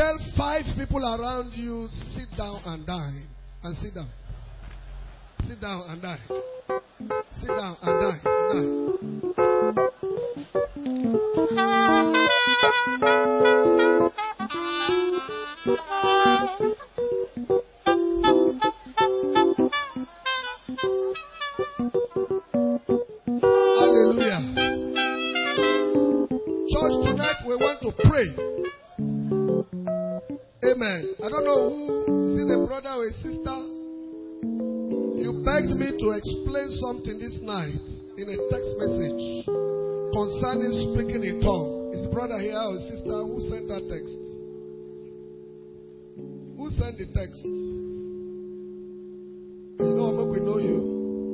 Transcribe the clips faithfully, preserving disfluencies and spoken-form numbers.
Tell five people around you, sit down and die. And sit down. Sit down and die. Sit down and die. And Hallelujah. Church, tonight we want to pray. Amen. I don't know who, is it a brother or a sister? You begged me to explain something this night in a text message concerning speaking in tongues. Is the brother here or sister who sent that text? Who sent the text? You know, I'm not going to know you.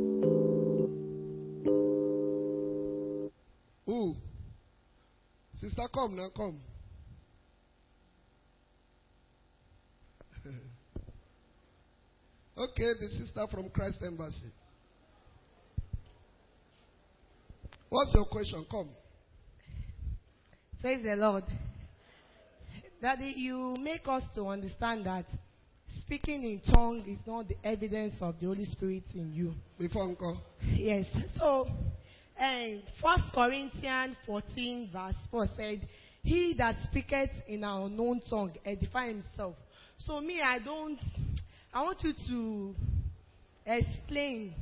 Who? Sister, come now, come. Okay, the sister from Christ Embassy. What's your question? Come. Praise the Lord. Daddy, you make us to understand that speaking in tongues is not the evidence of the Holy Spirit in you. Before Uncle. Yes. So, um, First Corinthians fourteen verse four said, "He that speaketh in an unknown tongue edify himself." So me, I don't... I want you to explain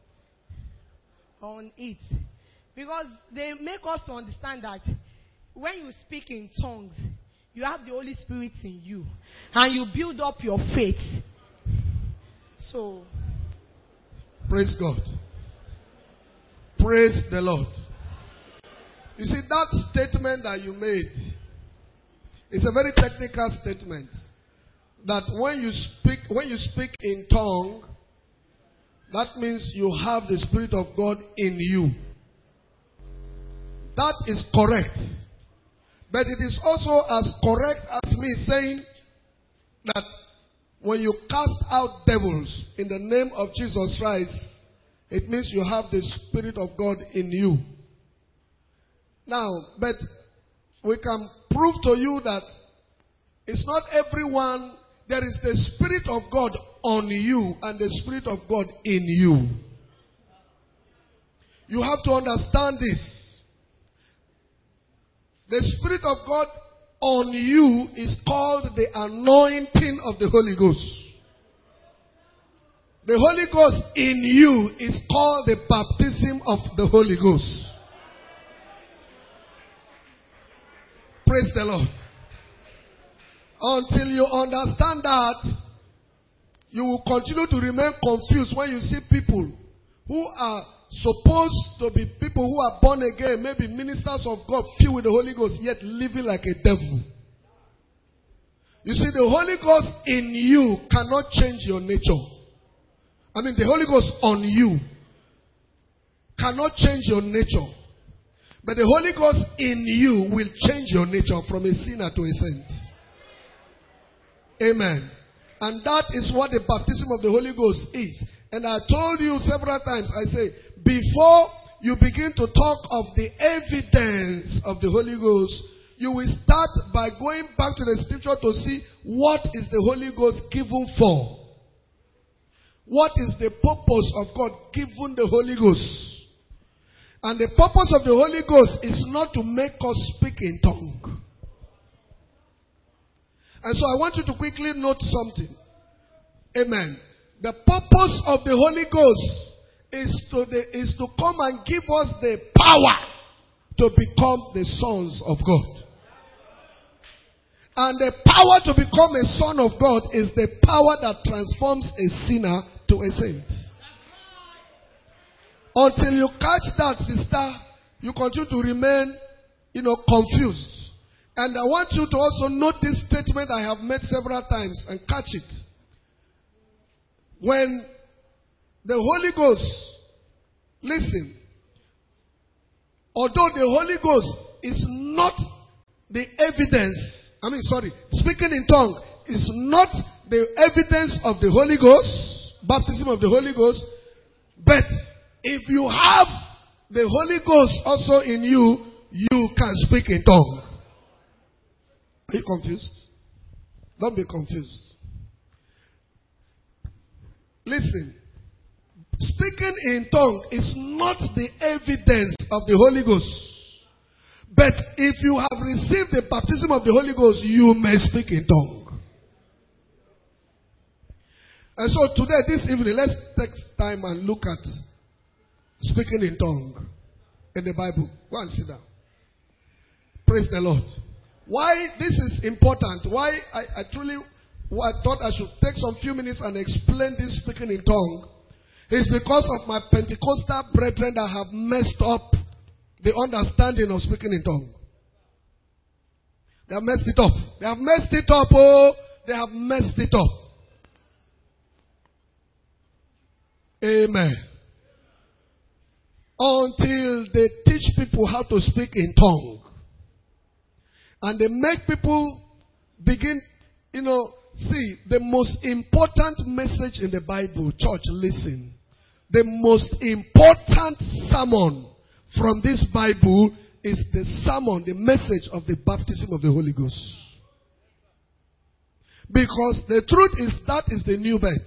on it. Because they make us to understand that when you speak in tongues, you have the Holy Spirit in you. And you build up your faith. So. Praise God. Praise the Lord. You see, that statement that you made is a very technical statement. That when you speak, when you speak in tongue, that means you have the Spirit of God in you. That is correct. But it is also as correct as me saying that when you cast out devils in the name of Jesus Christ, it means you have the Spirit of God in you. Now, but we can prove to you that it's not everyone. There is the Spirit of God on you and the Spirit of God in you. You have to understand this. The Spirit of God on you is called the anointing of the Holy Ghost. The Holy Ghost in you is called the baptism of the Holy Ghost. Praise the Lord. Until you understand that, you will continue to remain confused when you see people who are supposed to be people who are born again, maybe ministers of God, filled with the Holy Ghost, yet living like a devil. You see, the Holy Ghost in you cannot change your nature. I mean, the Holy Ghost on you cannot change your nature. But the Holy Ghost in you will change your nature from a sinner to a saint. Amen. And that is what the baptism of the Holy Ghost is. And I told you several times, I say, before you begin to talk of the evidence of the Holy Ghost, you will start by going back to the scripture to see what is the Holy Ghost given for. What is the purpose of God given the Holy Ghost? And the purpose of the Holy Ghost is not to make us speak in tongue. And so I want you to quickly note something. Amen. The purpose of the Holy Ghost is to, the, is to come and give us the power to become the sons of God. And the power to become a son of God is the power that transforms a sinner to a saint. Until you catch that, sister, you continue to remain, you know, confused. And I want you to also note this statement I have made several times and catch it. When the Holy Ghost, listen, although the Holy Ghost is not the evidence, I mean, sorry, speaking in tongue is not the evidence of the Holy Ghost, baptism of the Holy Ghost, but if you have the Holy Ghost also in you, you can speak in tongue. Are you confused? Don't be confused. Listen. Speaking in tongue is not the evidence of the Holy Ghost. But if you have received the baptism of the Holy Ghost, you may speak in tongue. And so today, this evening, let's take time and look at speaking in tongue in the Bible. Go and sit down. Praise the Lord. Why this is important, why I, I truly I thought I should take some few minutes and explain this speaking in tongue, is because of my Pentecostal brethren that have messed up the understanding of speaking in tongue. They have messed it up. They have messed it up. Oh, they have messed it up. Amen. Until they teach people how to speak in tongue. And they make people begin, you know, see, the most important message in the Bible, church, listen. The most important sermon from this Bible is the sermon, the message of the baptism of the Holy Ghost. Because the truth is that is the new birth.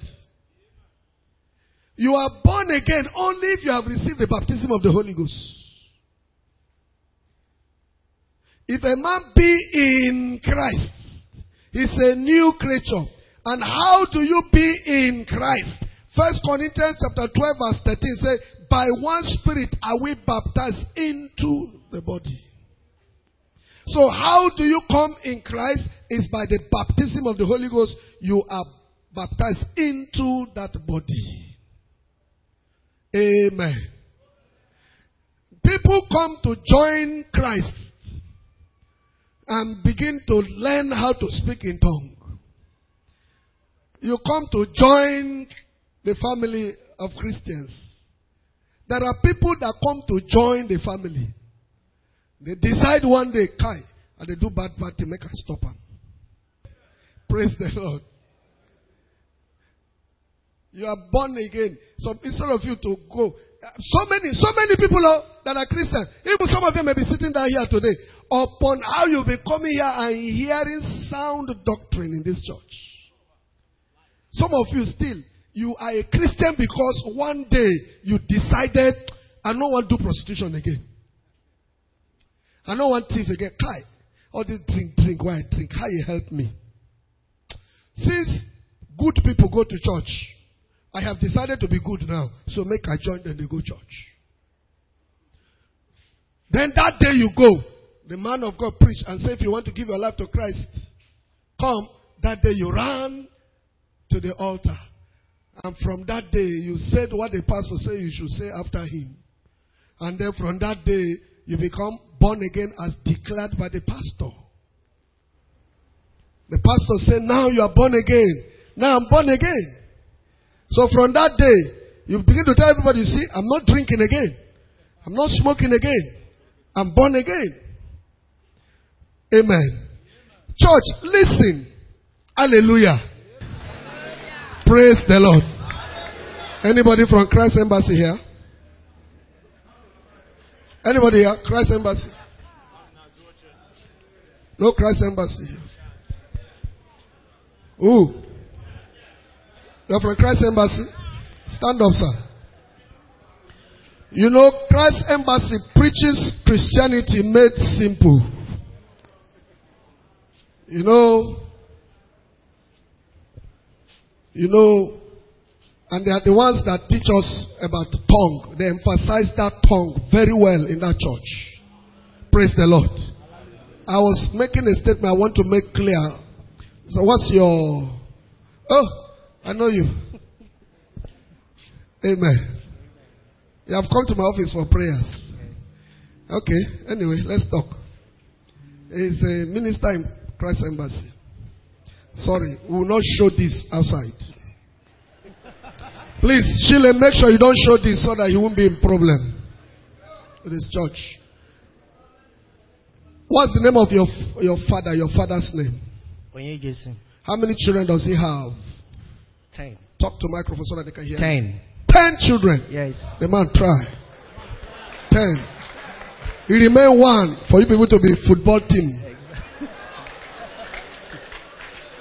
You are born again only if you have received the baptism of the Holy Ghost. If a man be in Christ, he's a new creature. And how do you be in Christ? First Corinthians chapter twelve verse thirteen says, by one Spirit are we baptized into the body. So how do you come in Christ? Is by the baptism of the Holy Ghost. You are baptized into that body. Amen. People come to join Christ and begin to learn how to speak in tongue. You come to join the family of Christians. There are people that come to join the family. They decide one day, Kai, and they do bad bad to make us stop them. Praise the Lord. You are born again. So instead of you to go, so many, so many people are, that are Christians, even some of them may be sitting down here today, upon how you'll be coming here and hearing sound doctrine in this church. Some of you still, you are a Christian because one day you decided, I don't want to do prostitution again. I don't want thief again. Kai, all this drink, drink, why I drink? How you help me? Since good people go to church, I have decided to be good now. So make I join them, they go church. Then that day you go, the man of God preach and say, if you want to give your life to Christ, come. That day you ran to the altar. And from that day, you said what the pastor said you should say after him. And then from that day, you become born again as declared by the pastor. The pastor said, now you are born again. Now I'm born again. So from that day, you begin to tell everybody, you see, I'm not drinking again. I'm not smoking again. I'm born again. Amen. Church, listen. Hallelujah. Hallelujah. Praise the Lord. Hallelujah. Anybody from Christ Embassy here? Anybody here? Christ Embassy? No Christ Embassy here. Ooh. You're from Christ Embassy? Stand up, sir. You know, Christ Embassy preaches Christianity made simple. You know, you know, and they are the ones that teach us about tongue. They emphasize that tongue very well in that church. Praise the Lord. I was making a statement I want to make clear. So what's your... Oh, I know you. Amen. You have come to my office for prayers. Okay, anyway, let's talk. He's a minister in Christ Embassy. Sorry, we will not show this outside. Please, Sheila, make sure you don't show this so that you won't be in problem with this church. What's the name of your your father, your father's name? How many children does he have? Ten. Talk to microphone so that they can hear. Ten. Ten children. Yes. The man try. Ten. He remain one for you people to be football team.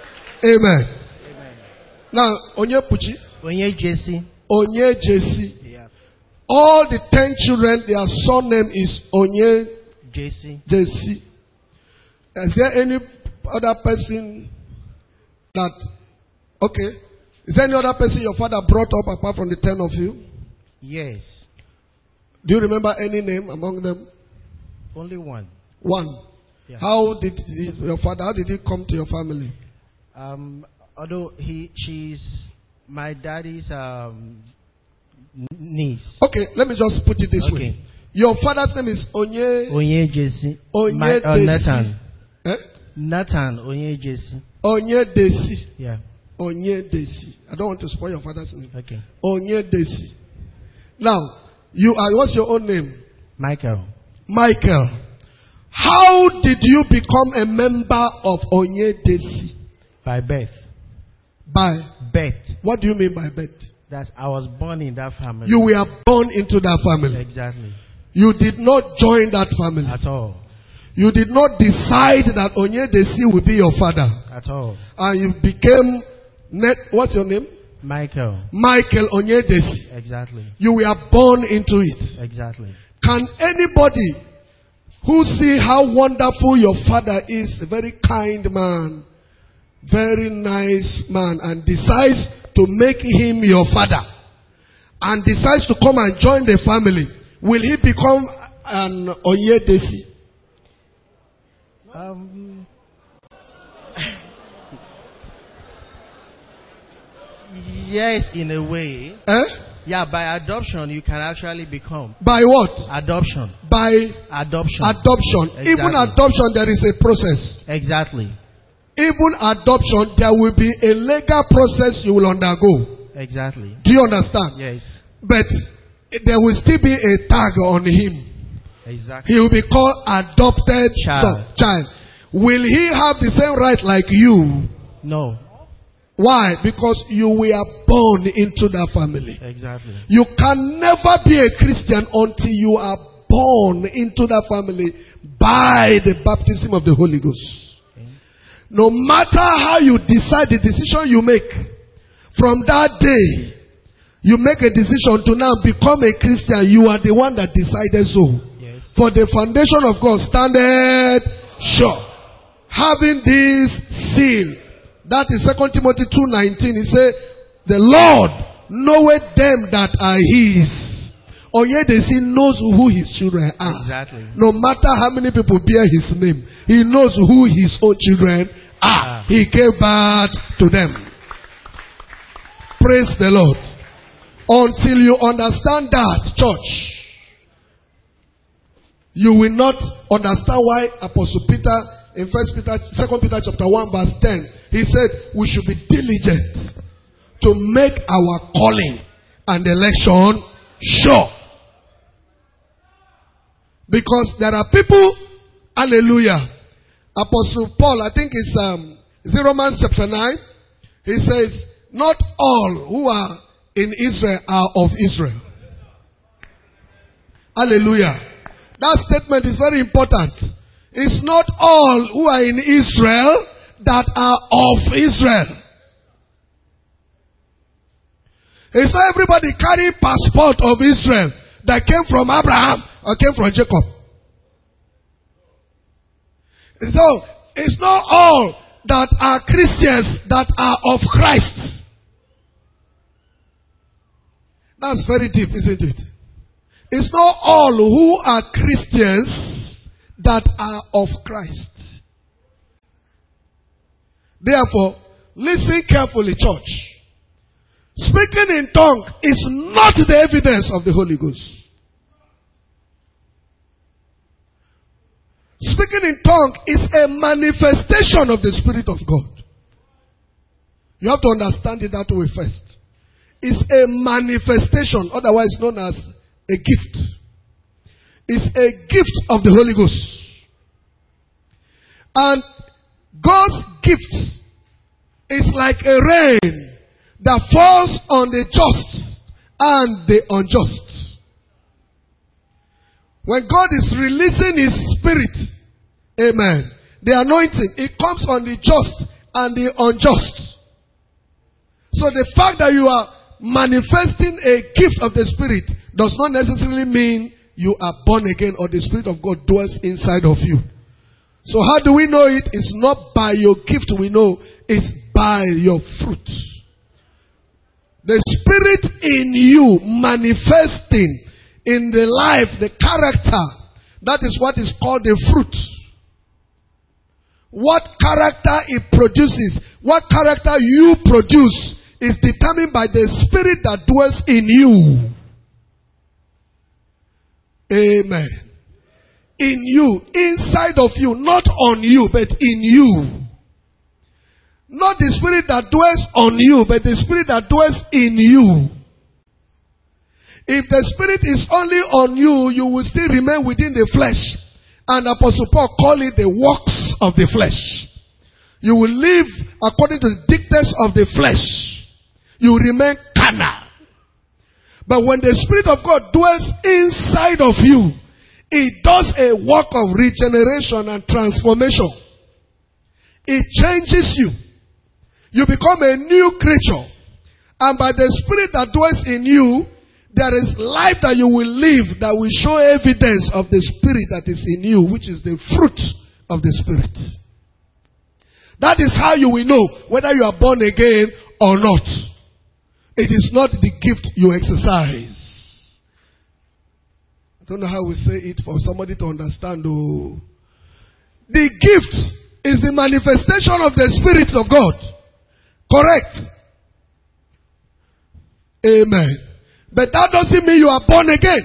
Amen. Amen. Now, Onye Puchi, Onye Jesse. Onye Jesse. Yeah. All the ten children, their surname is Onye Jesse. Jesse. Is there any other person that, okay, is there any other person your father brought up apart from the ten of you? Yes. Do you remember any name among them? Only one. One. Yeah. How did he, your father, how did he come to your family? Um, although he, she's my daddy's um, niece. Okay, let me just put it this Okay. way. Your father's name is Onye. Onye Jesse. Onye My, uh, Desi. Nathan. Eh? Nathan Onye Jesse. Onye Desi. Yeah. Onye Desi. I don't want to spoil your father's name. Okay. Onye Desi. Now, you are, what's your own name? Michael. Michael. How did you become a member of Onye Desi? By birth. By Birth. what do you mean by birth? That's I was born in that family. You were born into that family. Exactly. You did not join that family. At all. You did not decide that Onye Desi would be your father. At all. And you became, net, what's your name? Michael. Michael Onye Desi. Exactly. You were born into it. Exactly. Can anybody who see how wonderful your father is, a very kind man, very nice man, and decides to make him your father, and decides to come and join the family, will he become an Onye Desi? Um, yes, in a way. Eh? Yeah, by adoption, you can actually become. By what? Adoption. By Adoption. adoption. Exactly. Even adoption, there is a process. Exactly. Even adoption, there will be a legal process you will undergo. Exactly. Do you understand? Yes. But there will still be a tag on him. Exactly. He will be called adopted Child. son, child. Will he have the same right like you? No. Why? Because you were born into that family. Exactly. You can never be a Christian until you are born into that family by the baptism of the Holy Ghost. Okay. No matter how you decide, the decision you make, from that day, you make a decision to now become a Christian, you are the one that decided so. Yes. For the foundation of God standeth sure. Having this seal, that is Second Timothy two nineteen. He said, the Lord knoweth them that are his. Onye Desi knows who his children are. Exactly. No matter how many people bear his name, he knows who his own children are. Ah. He gave birth to them. Praise the Lord. Until you understand that, church, you will not understand why Apostle Peter in First Peter, Second Peter chapter one verse ten, he said we should be diligent to make our calling and election sure. Because there are people, hallelujah. Apostle Paul, I think it's um, it's in Romans chapter nine. He says, not all who are in Israel are of Israel. Hallelujah. That statement is very important. It's not all who are in Israel that are of Israel. It's not everybody carrying passport of Israel that came from Abraham or came from Jacob. So, it's not all that are Christians that are of Christ. That's very deep, isn't it? It's not all who are Christians that are of Christ. Therefore, listen carefully, church. Speaking in tongue is not the evidence of the Holy Ghost. Speaking in tongue is a manifestation of the Spirit of God. You have to understand it that way first. It's a manifestation, otherwise known as a gift. It's a gift of the Holy Ghost. And God's gift is like a rain that falls on the just and the unjust. When God is releasing His Spirit, amen, the anointing, it comes on the just and the unjust. So the fact that you are manifesting a gift of the Spirit does not necessarily mean you are born again or the Spirit of God dwells inside of you. So how do we know it? It's not by your gift we know, it's by your fruit. The Spirit in you manifesting in the life, the character, that is what is called the fruit. What character it produces, what character you produce is determined by the Spirit that dwells in you. Amen. In you, inside of you, not on you, but in you. Not the Spirit that dwells on you, but the Spirit that dwells in you. If the Spirit is only on you, you will still remain within the flesh. And Apostle Paul called it the works of the flesh. You will live according to the dictates of the flesh. You remain carnal. But when the Spirit of God dwells inside of you, it does a work of regeneration and transformation. It changes you. You become a new creature. And by the Spirit that dwells in you, there is life that you will live that will show evidence of the Spirit that is in you, which is the fruit of the Spirit. That is how you will know whether you are born again or not. It is not the gift you exercise. I don't know how we say it for somebody to understand. Oh. The gift is the manifestation of the Spirit of God. Correct? Amen. But that doesn't mean you are born again.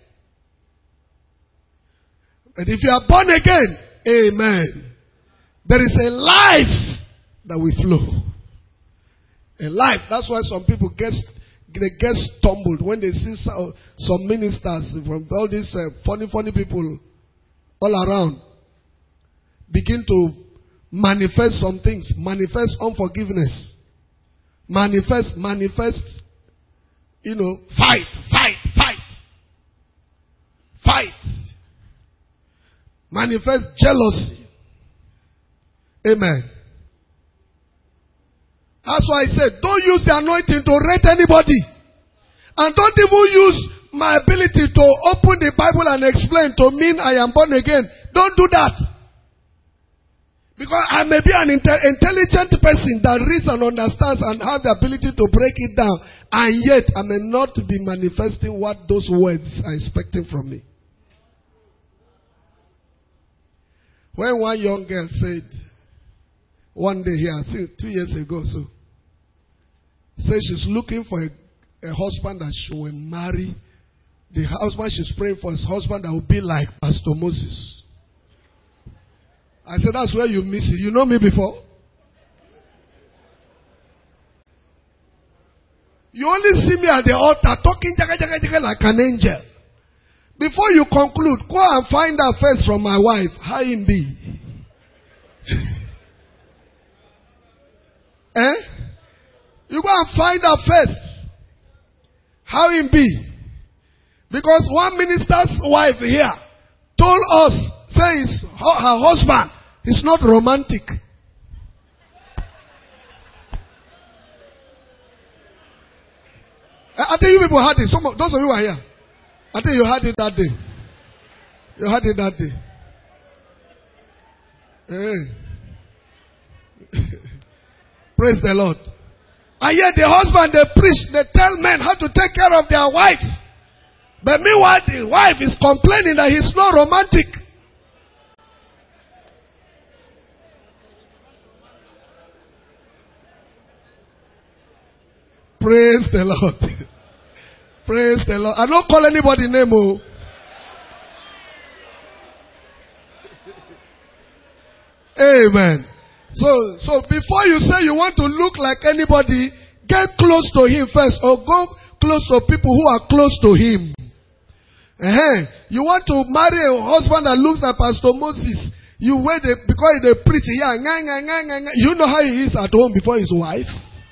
But if you are born again, amen, there is a life that will flow. A life. That's why some people get, they get stumbled when they see some, some ministers from all these uh, funny, funny people all around begin to manifest some things. Manifest unforgiveness. Manifest, manifest, you know, fight, fight, fight. Fight. Manifest jealousy. Amen. That's why I said, don't use the anointing to rate anybody. And don't even use my ability to open the Bible and explain to mean I am born again. Don't do that. Because I may be an inte- intelligent person that reads and understands and have the ability to break it down. And yet I may not be manifesting what those words are expecting from me. When one young girl said, one day here, I think two years ago so, says she's looking for a, a husband that she will marry. The husband she's praying for is a husband that will be like Pastor Moses. I said, that's where you miss it. You know me before? You only see me at the altar talking jaga, jaga, jaga, like an angel. Before you conclude, go and find out first from my wife, how him be. Eh? You go and find out first how him be. Because one minister's wife here told us, says her husband is not romantic. I think you people had it. Some of, those of you who are here, I think you had it that day. You had it that day. Hey. Praise the Lord. And yet the husband, they preach, they tell men how to take care of their wives. But meanwhile, the wife is complaining that he's not romantic. Praise the Lord. Praise the Lord. I don't call anybody name. Oh. Amen. So, so before you say you want to look like anybody, get close to him first, or go close to people who are close to him. Uh-huh. You want to marry a husband that looks like Pastor Moses. You wait the, because they preach here. Yeah, you know how he is at home before his wife.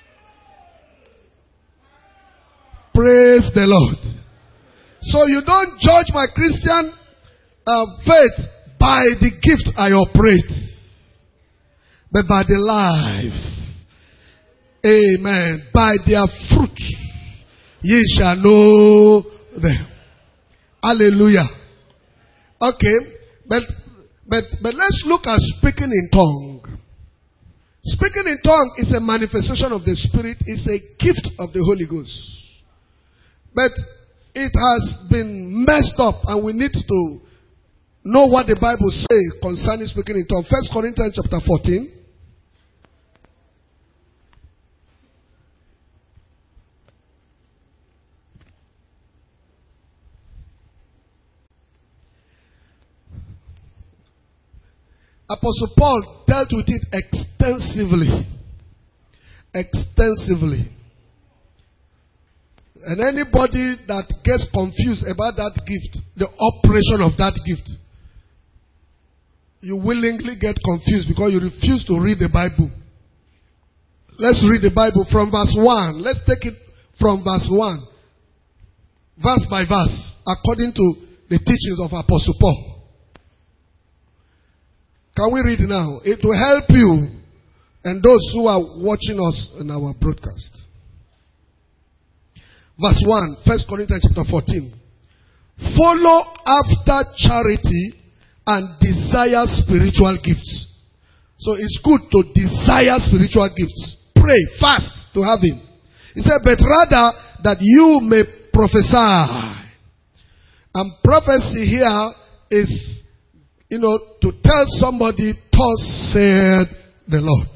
Praise the Lord. So you don't judge my Christian uh, faith by the gift I operate, but by the life. Amen. By their fruit ye shall know them. Hallelujah. Okay. But but but let's look at speaking in tongue. Speaking in tongue is a manifestation of the Spirit. It's a gift of the Holy Ghost. But it has been messed up, and we need to know what the Bible says concerning speaking in tongue. First Corinthians chapter fourteen. Apostle Paul dealt with it extensively. Extensively. And anybody that gets confused about that gift, the operation of that gift, you willingly get confused because you refuse to read the Bible. Let's read the Bible from verse one. Let's take it from verse one. Verse by verse, according to the teachings of Apostle Paul. Can we read now? It will help you and those who are watching us in our broadcast. Verse one, First Corinthians chapter fourteen. Follow after charity and desire spiritual gifts. So it's good to desire spiritual gifts. Pray, fast to have him. He said, but rather that you may prophesy. And prophecy here is, you know, to tell somebody, thus said the Lord.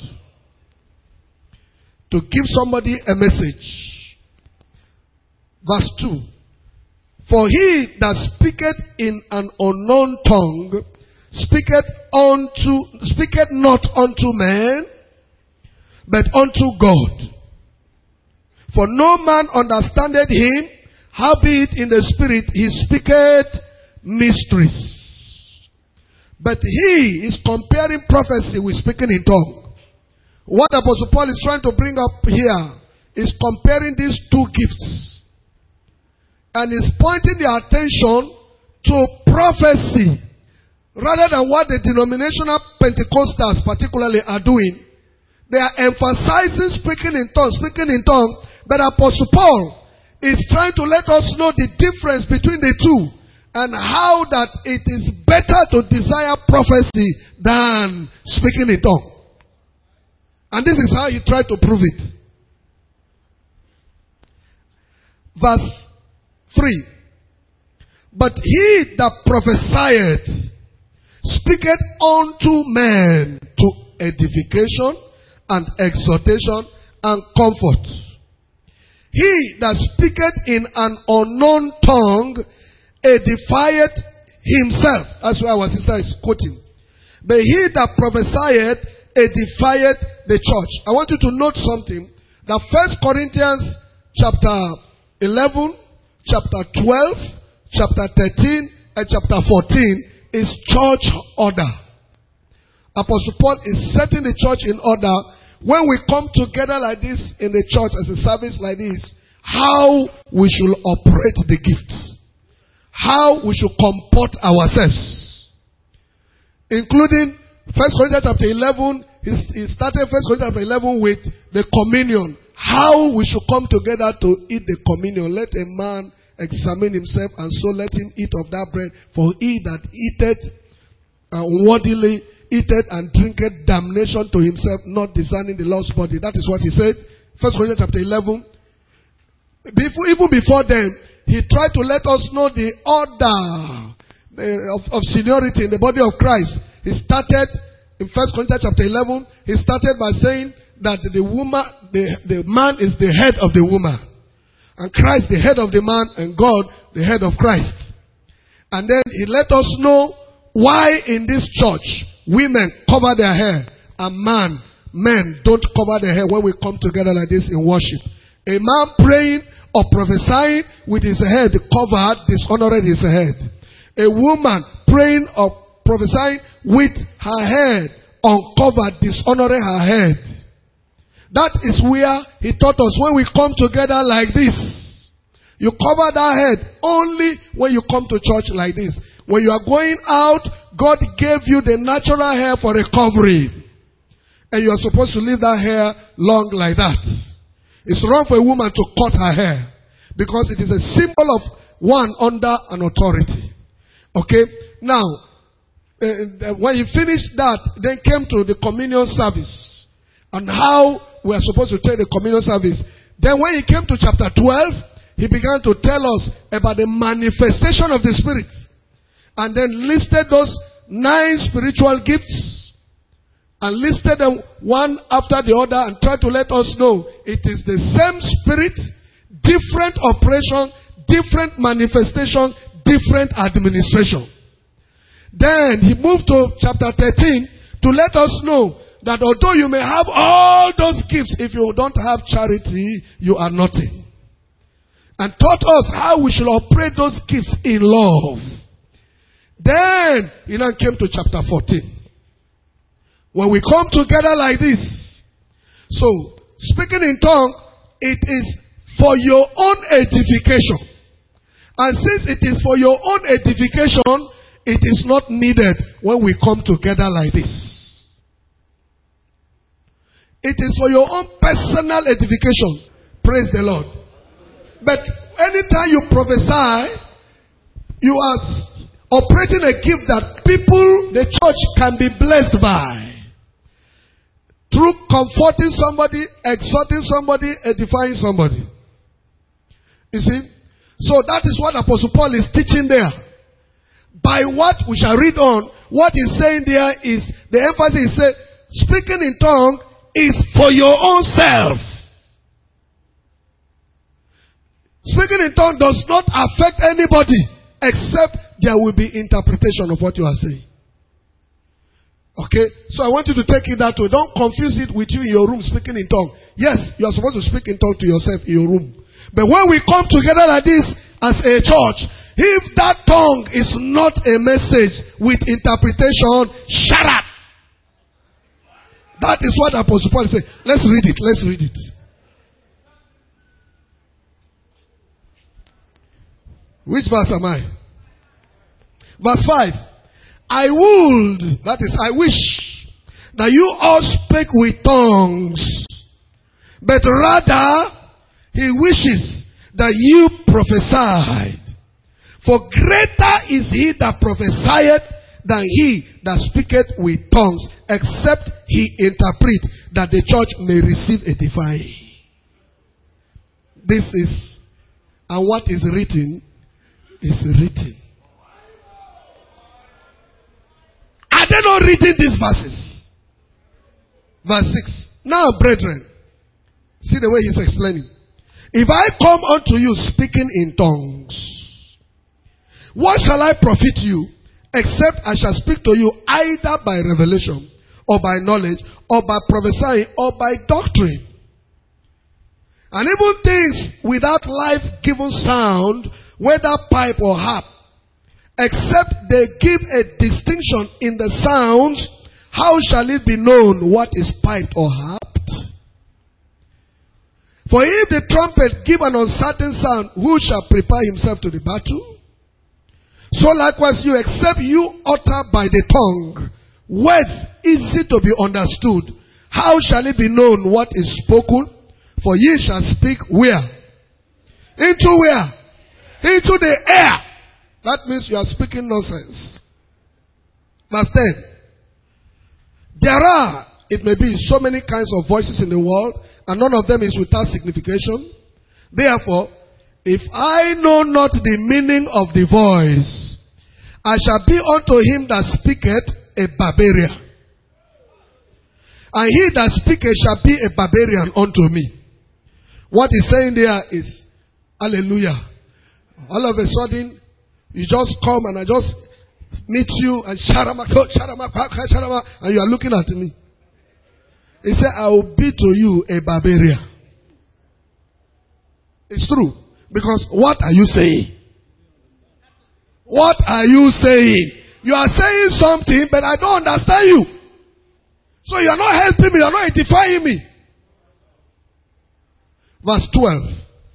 To give somebody a message. Verse two. For he that speaketh in an unknown tongue speaketh unto speaketh not unto man, but unto God. For no man understandeth him, howbeit in the spirit he speaketh mysteries. But he is comparing prophecy with speaking in tongue. What Apostle Paul is trying to bring up here is comparing these two gifts. And is pointing the attention to prophecy rather than what the denominational Pentecostals particularly are doing. They are emphasizing speaking in tongues, speaking in tongues. But Apostle Paul is trying to let us know the difference between the two. And how that it is better to desire prophecy than speaking in tongue. And this is how he tried to prove it. Verse three. But he that prophesieth speaketh unto men to edification and exhortation and comfort. He that speaketh in an unknown tongue edifieth himself. That's why our sister is quoting. But he that prophesieth edifieth the church. I want you to note something. That First Corinthians chapter eleven, chapter twelve, chapter thirteen, and chapter fourteen is church order. Apostle Paul is setting the church in order. When we come together like this in the church as a service like this, how we should operate the gifts. How we should comport ourselves. Including First Corinthians chapter eleven, he started First Corinthians chapter eleven with the communion. How we should come together to eat the communion. Let a man examine himself, and so let him eat of that bread. For he that eateth unworthily eateth and drinketh damnation to himself, not discerning the Lord's body. That is what he said. First Corinthians chapter eleven. Before, even before then, he tried to let us know the order of, of seniority in the body of Christ. He started in First Corinthians chapter eleven. He started by saying that the woman, the, the man is the head of the woman, and Christ the head of the man, and God the head of Christ. And then he let us know why in this church women cover their hair and man, men don't cover their hair when we come together like this in worship. A man praying or prophesying with his head covered dishonored his head. A woman praying or prophesying with her head uncovered dishonoring her head. That is where he taught us when we come together like this. You cover that head only when you come to church like this. When you are going out, God gave you the natural hair for recovery. and you are supposed to leave that hair long like that. It's wrong for a woman to cut her hair because it is a symbol of one under an authority. Okay? Now, uh, when he finished that, then came to the communion service and how we are supposed to take the communion service. Then when he came to chapter twelve, he began to tell us about the manifestation of the Spirit. And then listed those nine spiritual gifts. And listed them one after the other and tried to let us know it is the same Spirit, different operation, different manifestation, different administration. Then he moved to chapter thirteen to let us know that although you may have all those gifts, if you don't have charity, you are nothing. And taught us how we should operate those gifts in love. Then he now came to chapter fourteen. When we come together like this, so speaking in tongue, it is for your own edification. And since it is for your own edification, it is not needed when we come together like this. It is for your own personal edification. Praise the Lord. But anytime you prophesy, you are operating a gift that people, the church, can be blessed by. Through comforting somebody, exhorting somebody, edifying somebody. You see? So that is what Apostle Paul is teaching there. By what we shall read on, what he's saying there is, the emphasis is say, speaking in tongue is for your own self. Speaking in tongue does not affect anybody except there will be interpretation of what you are saying. Okay? So I want you to take it that way. Don't confuse it with you in your room speaking in tongue. Yes, you are supposed to speak in tongue to yourself in your room. But when we come together like this as a church, if that tongue is not a message with interpretation, shut up. That is what Apostle Paul said. Let's read it. Let's read it. Which verse am I? Verse five. I would, that is, I wish, that you all speak with tongues, but rather, he wishes that you prophesied. For greater is he that prophesieth than he that speaketh with tongues, except he interpret, that the church may receive edifying. This is, and what is written, is written. Are they not reading these verses? Verse six. Now, brethren, see the way he's explaining. If I come unto you speaking in tongues, what shall I profit you, except I shall speak to you either by revelation, or by knowledge, or by prophesying, or by doctrine? And even things without life-giving sound, whether pipe or harp, except they give a distinction in the sounds, how shall it be known what is piped or harped? For if the trumpet give an uncertain sound, who shall prepare himself to the battle? So likewise you, except you utter by the tongue words easy to be understood, how shall it be known what is spoken? For ye shall speak where? Into where? Into the air. That means you are speaking nonsense. Verse ten. There are, it may be, so many kinds of voices in the world, and none of them is without signification. Therefore, if I know not the meaning of the voice, I shall be unto him that speaketh a barbarian. And he that speaketh shall be a barbarian unto me. What he's saying there is, hallelujah. All of a sudden, you just come and I just meet you and sharama, sharama, sharama, and you are looking at me. He said, I will be to you a barbarian. It's true. Because what are you saying? What are you saying? You are saying something, but I don't understand you. So you are not helping me, you are not edifying me. Verse twelve.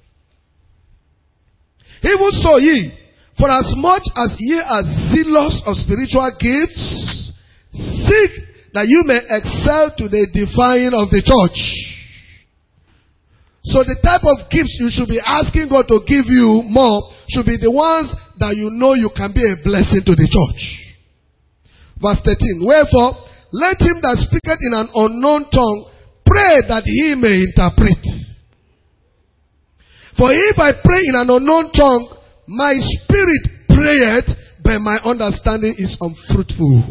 Even so ye, for as much as ye are zealous of spiritual gifts, seek that you may excel to the edifying of the church. So the type of gifts you should be asking God to give you more should be the ones that you know you can be a blessing to the church. Verse thirteen. Wherefore, let him that speaketh in an unknown tongue pray that he may interpret. For if I pray in an unknown tongue, my spirit prayeth, but my understanding is unfruitful.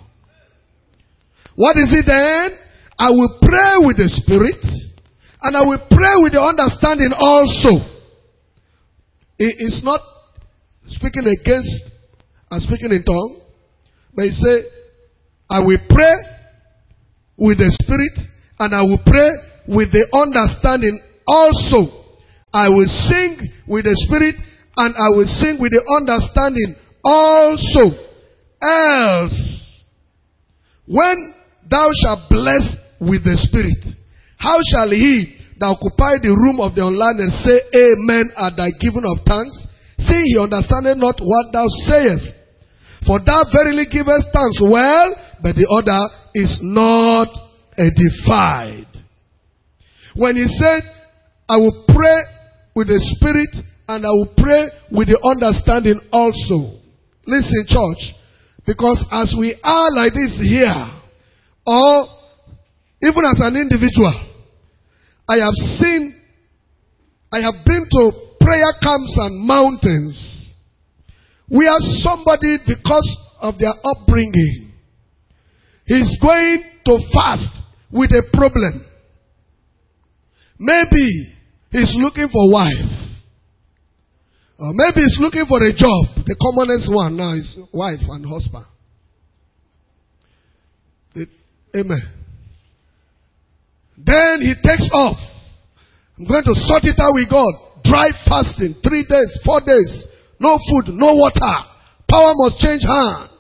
What is it then? I will pray with the spirit, and I will pray with the understanding also. It is not speaking against and speaking in tongue, but he say, I will pray with the spirit, and I will pray with the understanding also. I will sing with the spirit, and I will sing with the understanding also. Else, when thou shalt bless with the spirit, how shall he that occupy the room of the unlearned say amen at thy giving of thanks, seeing he understandeth not what thou sayest? For thou verily givest thanks well, but the other is not edified. When he said, I will pray with the spirit and I will pray with the understanding also. Listen, church, because as we are like this here, or even as an individual, I have seen, I have been to prayer camps and mountains where somebody, because of their upbringing, is going to fast with a problem. Maybe he's looking for a wife. Or maybe he's looking for a job. The commonest one now is wife and husband. It, amen. Then he takes off. I'm going to sort it out with God. Dry fasting. Three days, four days. No food, no water. Power must change hand.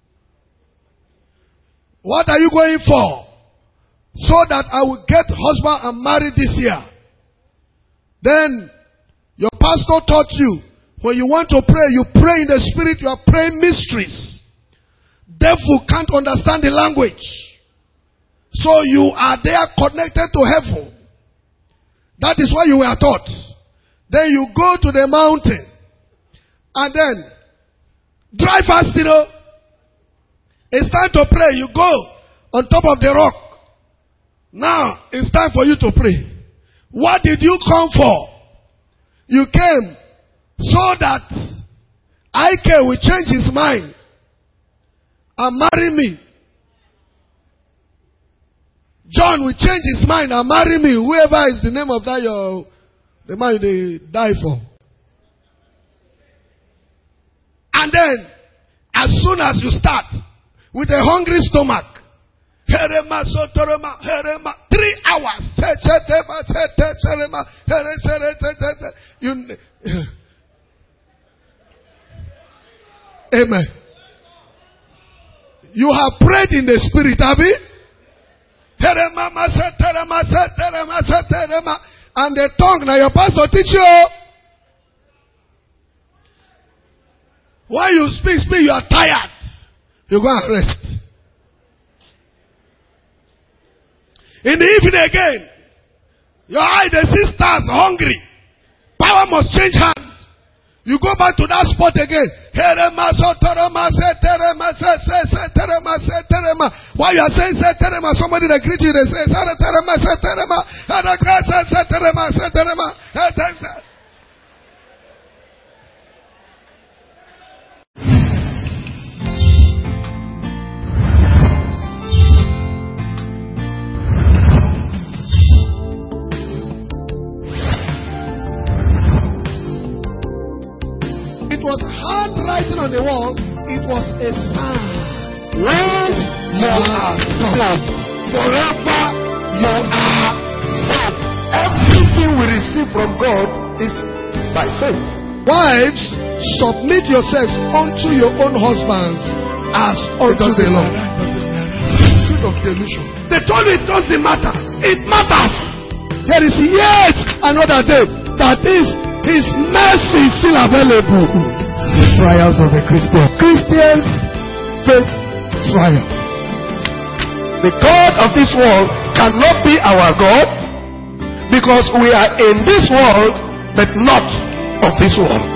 What are you going for? So that I will get husband and marry this year. Then your pastor taught you, when you want to pray, you pray in the spirit, you are praying mysteries. Devil can't understand the language. So you are there connected to heaven. That is what you were taught. Then you go to the mountain. And then, dry fast, you know. It's time to pray. You go on top of the rock. Now, it's time for you to pray. What did you come for? You came so that I K will change his mind and marry me. John will change his mind and marry me. Whoever is the name of that your the man they die for. And then, as soon as you start with a hungry stomach, three hours. You, amen. You have prayed in the spirit, have you? And the tongue, now your pastor teach you. While you speak, speak, you are tired. You go and rest. In the evening again, your eye, the sisters hungry. Power must change hand. You go back to that spot again. While you are saying terema, somebody that greet you, they say terema, terema. It was handwriting on the wall. It was a sign. When you are saved, forever you are saved. Everything we receive from God is by faith. Wives, submit yourselves unto your own husbands as unto the Lord. Spirit of delusion. They told you it doesn't matter. It matters. There is yet another day. That is, His mercy is still available. The trials of a Christian. Christians face trials. The God of this world cannot be our God, because we are in this world but not of this world.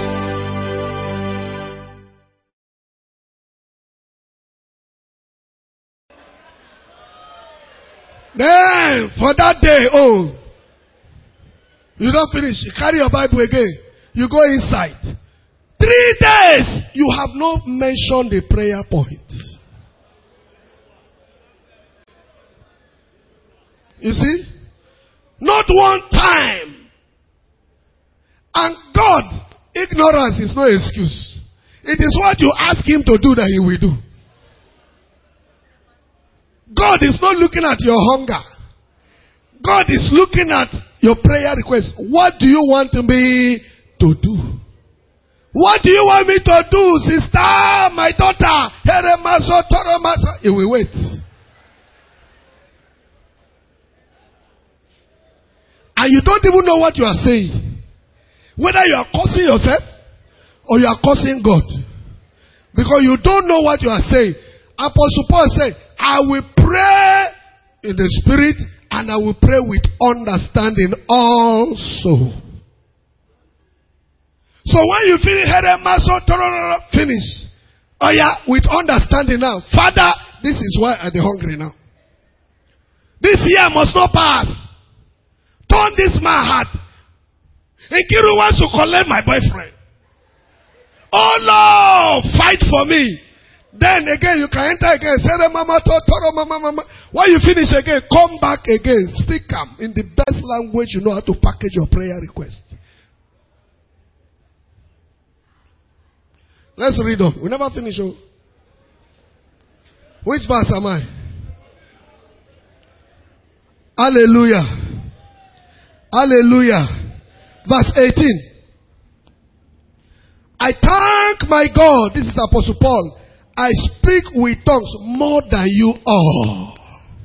Then, for that day, oh, you don't finish. You carry your Bible again. You go inside. Three days, you have not mentioned the prayer point. You see? Not one time. And God, ignorance is no excuse. It is what you ask Him to do that He will do. God is not looking at your hunger. God is looking at your prayer request. What do you want me to do? What do you want me to do, sister, my daughter? He will wait. And you don't even know what you are saying. Whether you are cursing yourself or you are cursing God. Because you don't know what you are saying. Apostle Paul said, I will pray in the spirit and I will pray with understanding also. So when you finish, finish. Oh yeah, with understanding now. Father, this is why I'm hungry now. This year must not pass. Turn this my heart. Nkiru wants to collect my boyfriend. Oh Lord, fight for me. Then again you can enter again. Say mama to toro mama mama. When you finish again, come back again. Speak am in the best language you know how to package your prayer request. Let's read on. We never finish. Oh. Which verse am I? Hallelujah. Hallelujah. Verse eighteen. I thank my God. This is Apostle Paul. I speak with tongues more than you all.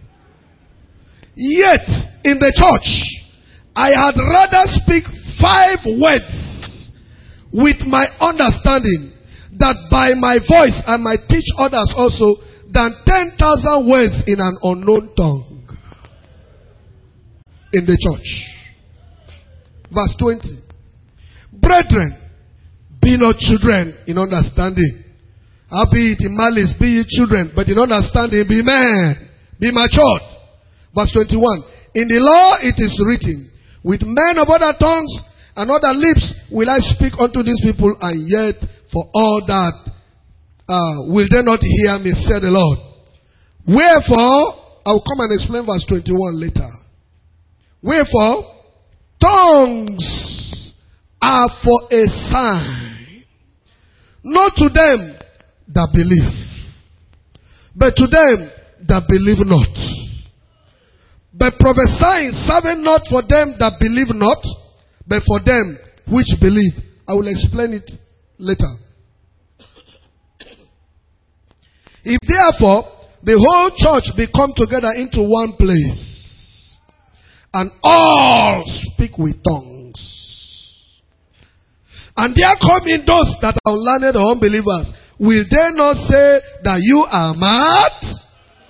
Yet, in the church, I had rather speak five words with my understanding, that by my voice I might teach others also, than ten thousand words in an unknown tongue. In the church. Verse twenty. Brethren, be not children in understanding. Howbeit in malice be ye children, but in understanding be men, be matured. Verse twenty-one. In the law it is written, with men of other tongues and other lips will I speak unto these people, and yet for all that uh, will they not hear me, said the Lord. Wherefore, I will come and explain verse twenty-one later. Wherefore, tongues are for a sign, not to them that believe, but to them that believe not. But prophesying serveth not for them that believe not, but for them which believe. I will explain it later. If therefore the whole church be come together into one place, and all speak with tongues, and there come in those that are unlearned or unbelievers, will they not say that you are mad?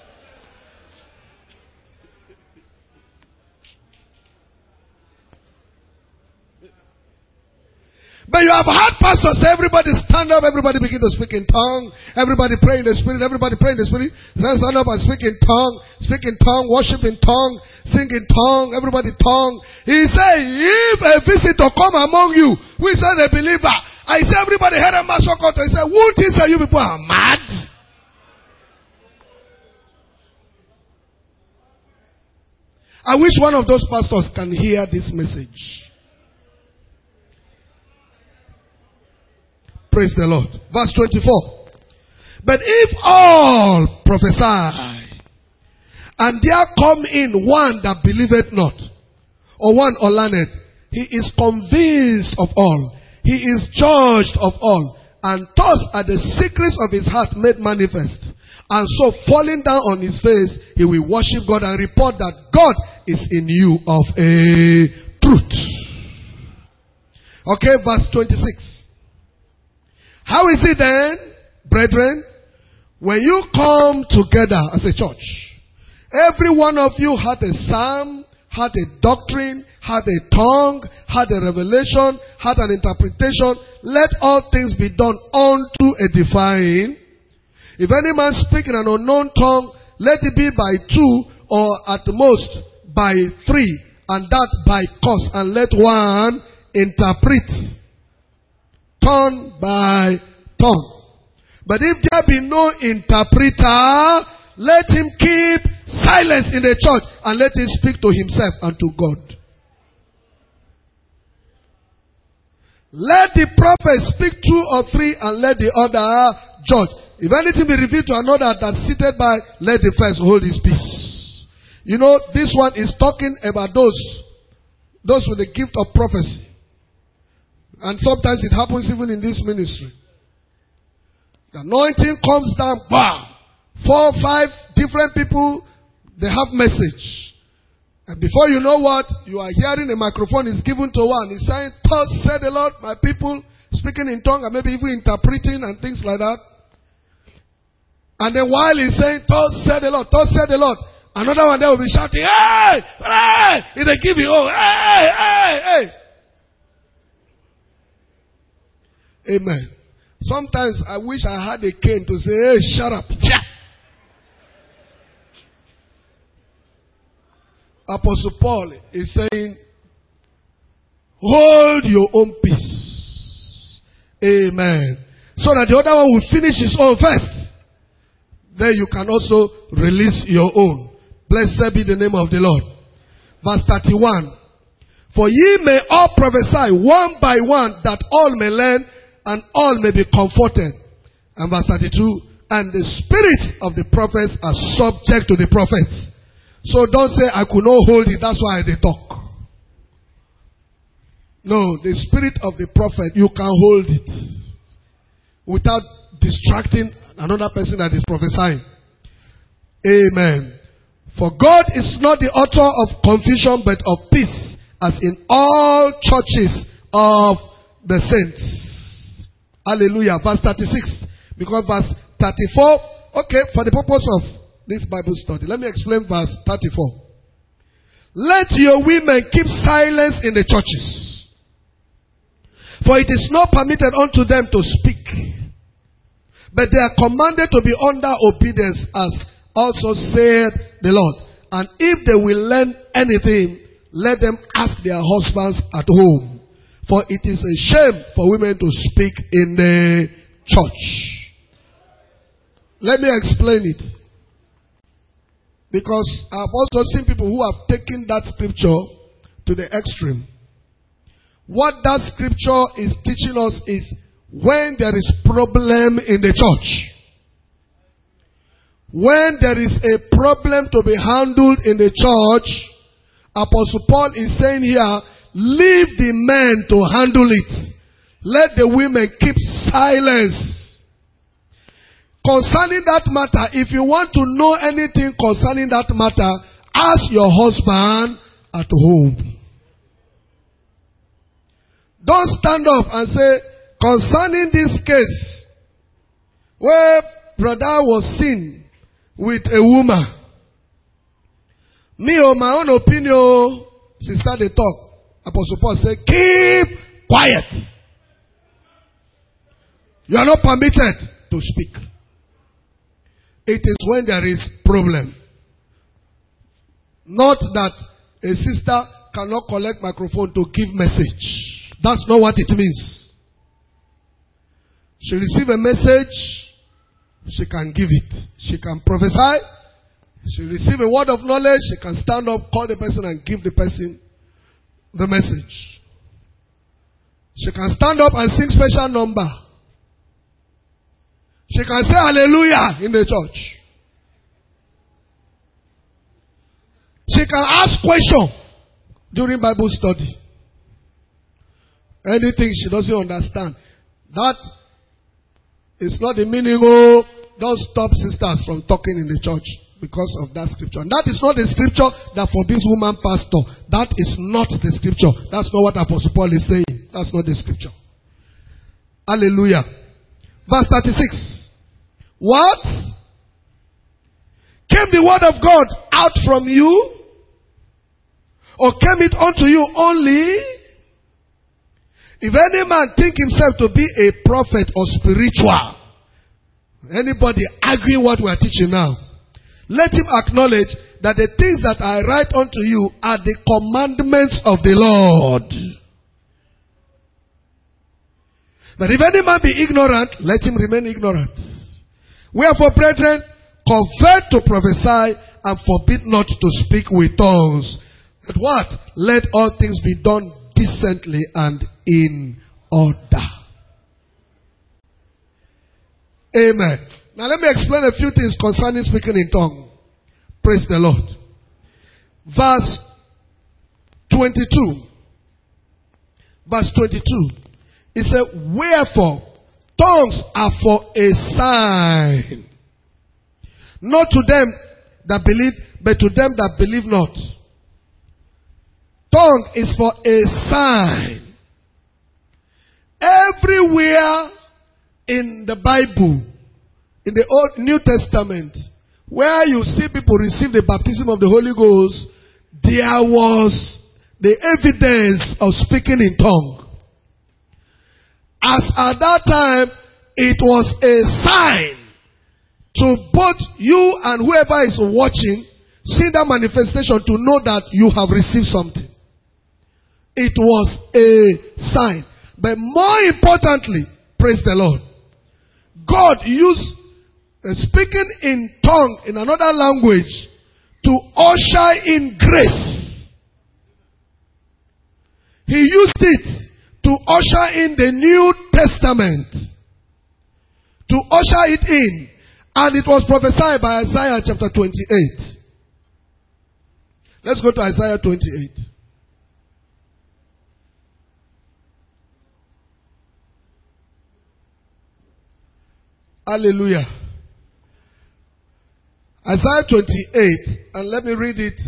But you have heard pastors say, everybody stand up, everybody begin to speak in tongue, everybody pray in the spirit, everybody pray in the spirit, stand up and speak in tongue, speak in tongue, worship in tongue, sing in tongue, everybody tongue. He said, if a visitor come among you, who is not a believer, I say everybody heard a master court, I say, won't he say you people are mad? I wish one of those pastors can hear this message. Praise the Lord. Verse twenty-four. But if all prophesy, and there come in one that believeth not, or one unlearned, he is convinced of all, he is judged of all, and thus are the secrets of his heart made manifest. And so falling down on his face, he will worship God and report that God is in you of a truth. Okay, verse twenty-six. How is it then, brethren, when you come together as a church, Every one of you had a psalm, had a doctrine, had a tongue, had a revelation, had an interpretation. Let all things be done unto edifying. If any man speak in an unknown tongue, let it be by two, or at most by three, and that by cause, and let one interpret. Turn by turn. But if there be no interpreter, let him keep silence in the church, and let him speak to himself and to God. Let the prophet speak two or three, and let the other judge. If anything be revealed to another that's seated by, let the first hold his peace. You know, this one is talking about those, those with the gift of prophecy. And sometimes it happens even in this ministry. The anointing comes down, bam! Four, five different people, they have message. And before you know what, you are hearing a microphone is given to one. He's saying, "Thus said the Lord," my people, speaking in tongue and maybe even interpreting and things like that. And then while he's saying, "Thus said the Lord, thus said the Lord," another one there will be shouting, "Hey! Hey!" If they give you, "Oh, hey, hey, hey." Amen. Sometimes I wish I had a cane to say, "Hey, shut up." Yeah. Apostle Paul is saying, hold your own peace. Amen. So that the other one will finish his own first. Then you can also release your own. Blessed be the name of the Lord. Verse thirty-one. For ye may all prophesy one by one, that all may learn and all may be comforted. And verse thirty-two. And the spirit of the prophets are subject to the prophets. So don't say, "I could not hold it, that's why I did talk." No, the spirit of the prophet, you can hold it without distracting another person that is prophesying. Amen. For God is not the author of confusion, but of peace, as in all churches of the saints. Hallelujah. Verse thirty-six. Because verse thirty-four, okay, for the purpose of this Bible study, let me explain verse thirty-four. Let your women keep silence in the churches, for it is not permitted unto them to speak, but they are commanded to be under obedience, as also said the Lord. And if they will learn anything, let them ask their husbands at home, for it is a shame for women to speak in the church. Let me explain it. Because I've also seen people who have taken that scripture to the extreme. What that scripture is teaching us is, when there is problem in the church, when there is a problem to be handled in the church, Apostle Paul is saying here, leave the men to handle it. Let the women keep silence. Concerning that matter, if you want to know anything concerning that matter, ask your husband at home. Don't stand up and say, concerning this case, where brother was seen with a woman, me or my own opinion, sister they talk. Apostle Paul said, keep quiet. You are not permitted to speak. It is when there is problem. Not that a sister cannot collect microphone to give message. That's not what it means. She receive a message, she can give it. She can prophesy. She receive a word of knowledge, she can stand up, call the person and give the person the message. She can stand up and sing special number. She can say hallelujah in the church. She can ask questions during Bible study. Anything she doesn't understand. That is not the meaning of, don't stop sisters from talking in the church because of that scripture. And that is not the scripture that forbids woman pastor. That is not the scripture. That's not what Apostle Paul is saying. That's not the scripture. Hallelujah. Verse thirty-six. What? came the word of God out from you? Or came it unto you only? If any man think himself to be a prophet or spiritual, anybody arguing what we are teaching now, let him acknowledge that the things that I write unto you are the commandments of the Lord. But if any man be ignorant, let him remain ignorant. Wherefore, brethren, convert to prophesy and forbid not to speak with tongues. But what? Let all things be done decently and in order. Amen. Now let me explain a few things concerning speaking in tongues. Praise the Lord. Verse twenty-two. Verse twenty-two. It said, wherefore, tongues are for a sign. Not to them that believe, but to them that believe not. Tongue is for a sign. Everywhere in the Bible, in the Old New Testament, where you see people receive the baptism of the Holy Ghost, there was the evidence of speaking in tongue. As at that time, it was a sign to both you and whoever is watching, see that manifestation to know that you have received something. It was a sign. But more importantly, praise the Lord, God used uh, speaking in tongue in another language to usher in grace. He used it to usher in the New Testament. To usher it in. And it was prophesied by Isaiah chapter twenty-eight. Let's go to Isaiah twenty-eight. Hallelujah. Isaiah twenty-eight, and let me read it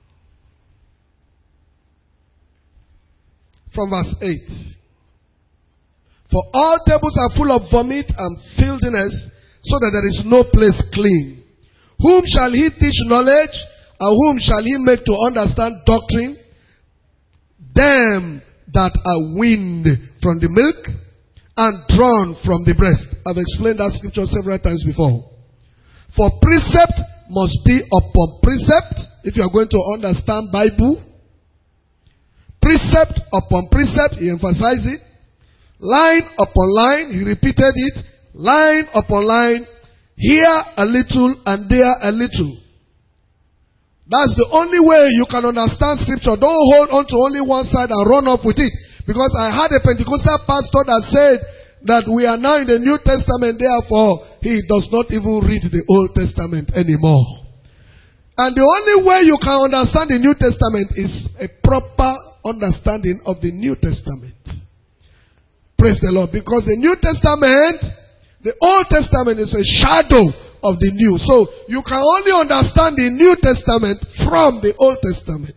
from verse eight. For all tables are full of vomit and filthiness, so that there is no place clean. Whom shall he teach knowledge, and whom shall he make to understand doctrine? Them that are weaned from the milk and drawn from the breast. I've explained that scripture several times before. For precept must be upon precept, if you are going to understand Bible. Precept upon precept, he emphasized it. Line upon line, he repeated it. Line upon line, here a little and there a little. That's the only way you can understand scripture. Don't hold on to only one side and run off with it. Because I had a Pentecostal pastor that said that we are now in the New Testament, therefore he does not even read the Old Testament anymore. And the only way you can understand the New Testament is a proper understanding of the New Testament. Praise the Lord. Because the New Testament, the Old Testament is a shadow of the New. So you can only understand the New Testament from the Old Testament.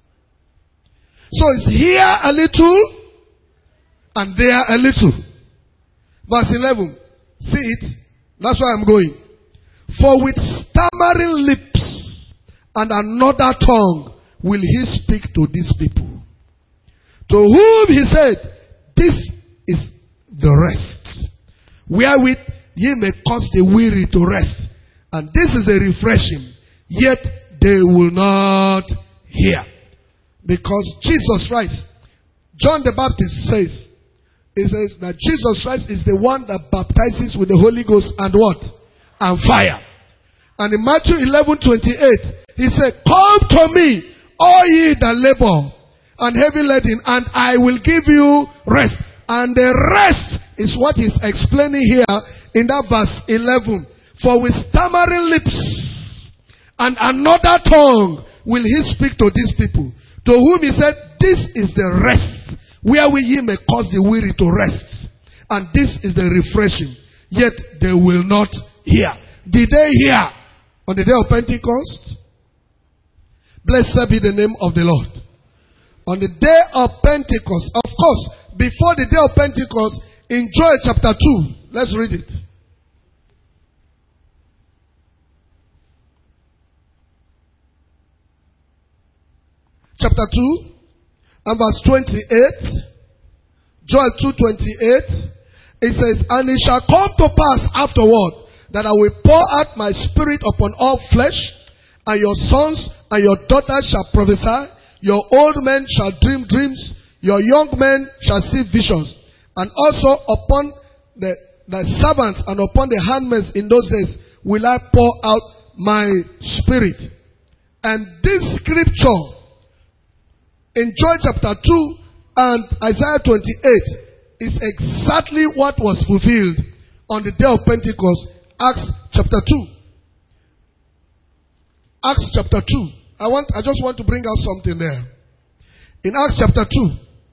So it's here a little and there a little. Verse eleven. See it? That's why I'm going. For with stammering lips and another tongue will he speak to these people. To whom he said, this is the rest. Wherewith ye may cause the weary to rest. And this is a refreshing. Yet they will not hear. Because Jesus Christ, John the Baptist says, he says that Jesus Christ is the one that baptizes with the Holy Ghost and what? And fire. And in Matthew eleven twenty-eight, he said, come to me, all ye that labor and heavy laden, and I will give you rest. And the rest is what he's explaining here in that verse eleven. For with stammering lips and another tongue will he speak to these people. To whom he said, this is the rest, wherewith ye may cause the weary to rest. And this is the refreshing. Yet they will not hear. Did they hear on the day of Pentecost? Blessed be the name of the Lord. On the day of Pentecost, of course, before the day of Pentecost, in Joel chapter two, let's read it. chapter two and verse twenty-eight. Joel two twenty-eight. It says, and it shall come to pass afterward that I will pour out my spirit upon all flesh, and your sons and your daughters shall prophesy, your old men shall dream dreams, your young men shall see visions, and also upon the, the servants and upon the handmaids in those days will I pour out my spirit. And this scripture in Joel chapter two and Isaiah twenty-eight is exactly what was fulfilled on the day of Pentecost. Acts chapter two. Acts chapter two. I want I just want to bring out something there. In Acts chapter two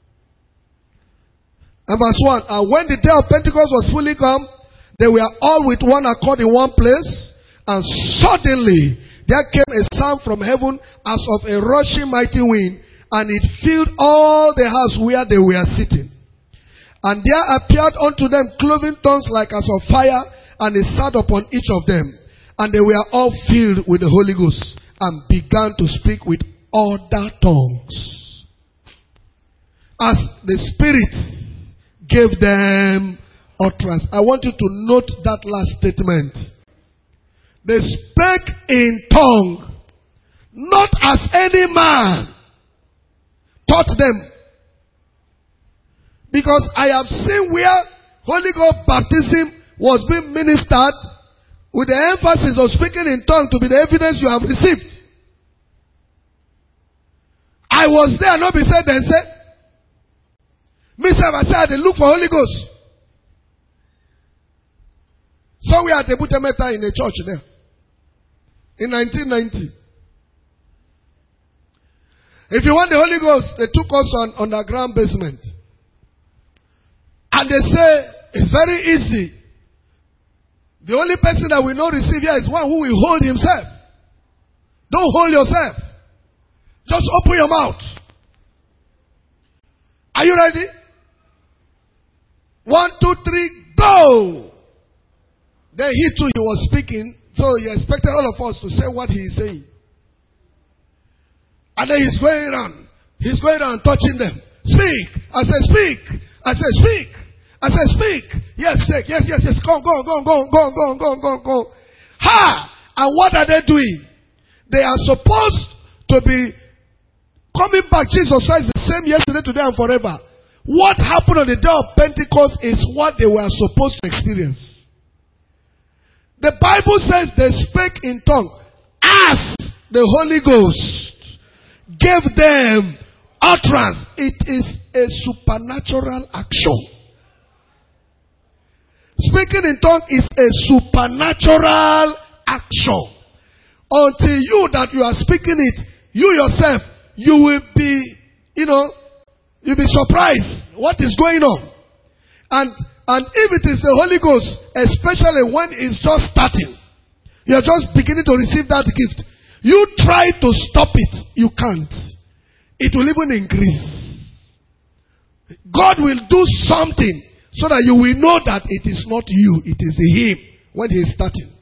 and verse one. And when the day of Pentecost was fully come, they were all with one accord in one place, and suddenly there came a sound from heaven as of a rushing mighty wind, and it filled all the house where they were sitting. And there appeared unto them cloven tongues like as of fire, and it sat upon each of them. And they were all filled with the Holy Ghost, and began to speak with other tongues, as the Spirit gave them utterance. I want you to note that last statement. They spake in tongue, not as any man taught them. Because I have seen where Holy Ghost baptism was being ministered with the emphasis of speaking in tongues to be the evidence you have received. I was there, not be said then say, me say I said they look for Holy Ghost. So we are at the Butemeta in a church there. In nineteen ninety. If you want the Holy Ghost, they took us on underground basement. And they say, it's very easy. The only person that will not receive here is one who will hold himself. Don't hold yourself. Just open your mouth. Are you ready? One, two, three, go! Then he too, he was speaking. So he expected all of us to say what he is saying. And then he's going around. He's going around touching them. Speak. I said, speak. I said, speak. I said, speak. Yes, speak. Yes, yes, yes. Go, go, go, go, go, go, go, go, go. Ha! And what are they doing? They are supposed to be coming back. Jesus Christ the same yesterday, today, and forever. What happened on the day of Pentecost is what they were supposed to experience. The Bible says they spake in tongue as the Holy Ghost gave them utterance. It is a supernatural action. Speaking in tongue is a supernatural action. Until you that you are speaking it, you yourself, you will be, you know, you'll be surprised what is going on. And and if it is the Holy Ghost, especially when it's just starting, you're just beginning to receive that gift. You try to stop it, you can't. It will even increase. God will do something so that you will know that it is not you, it is Him when He is starting.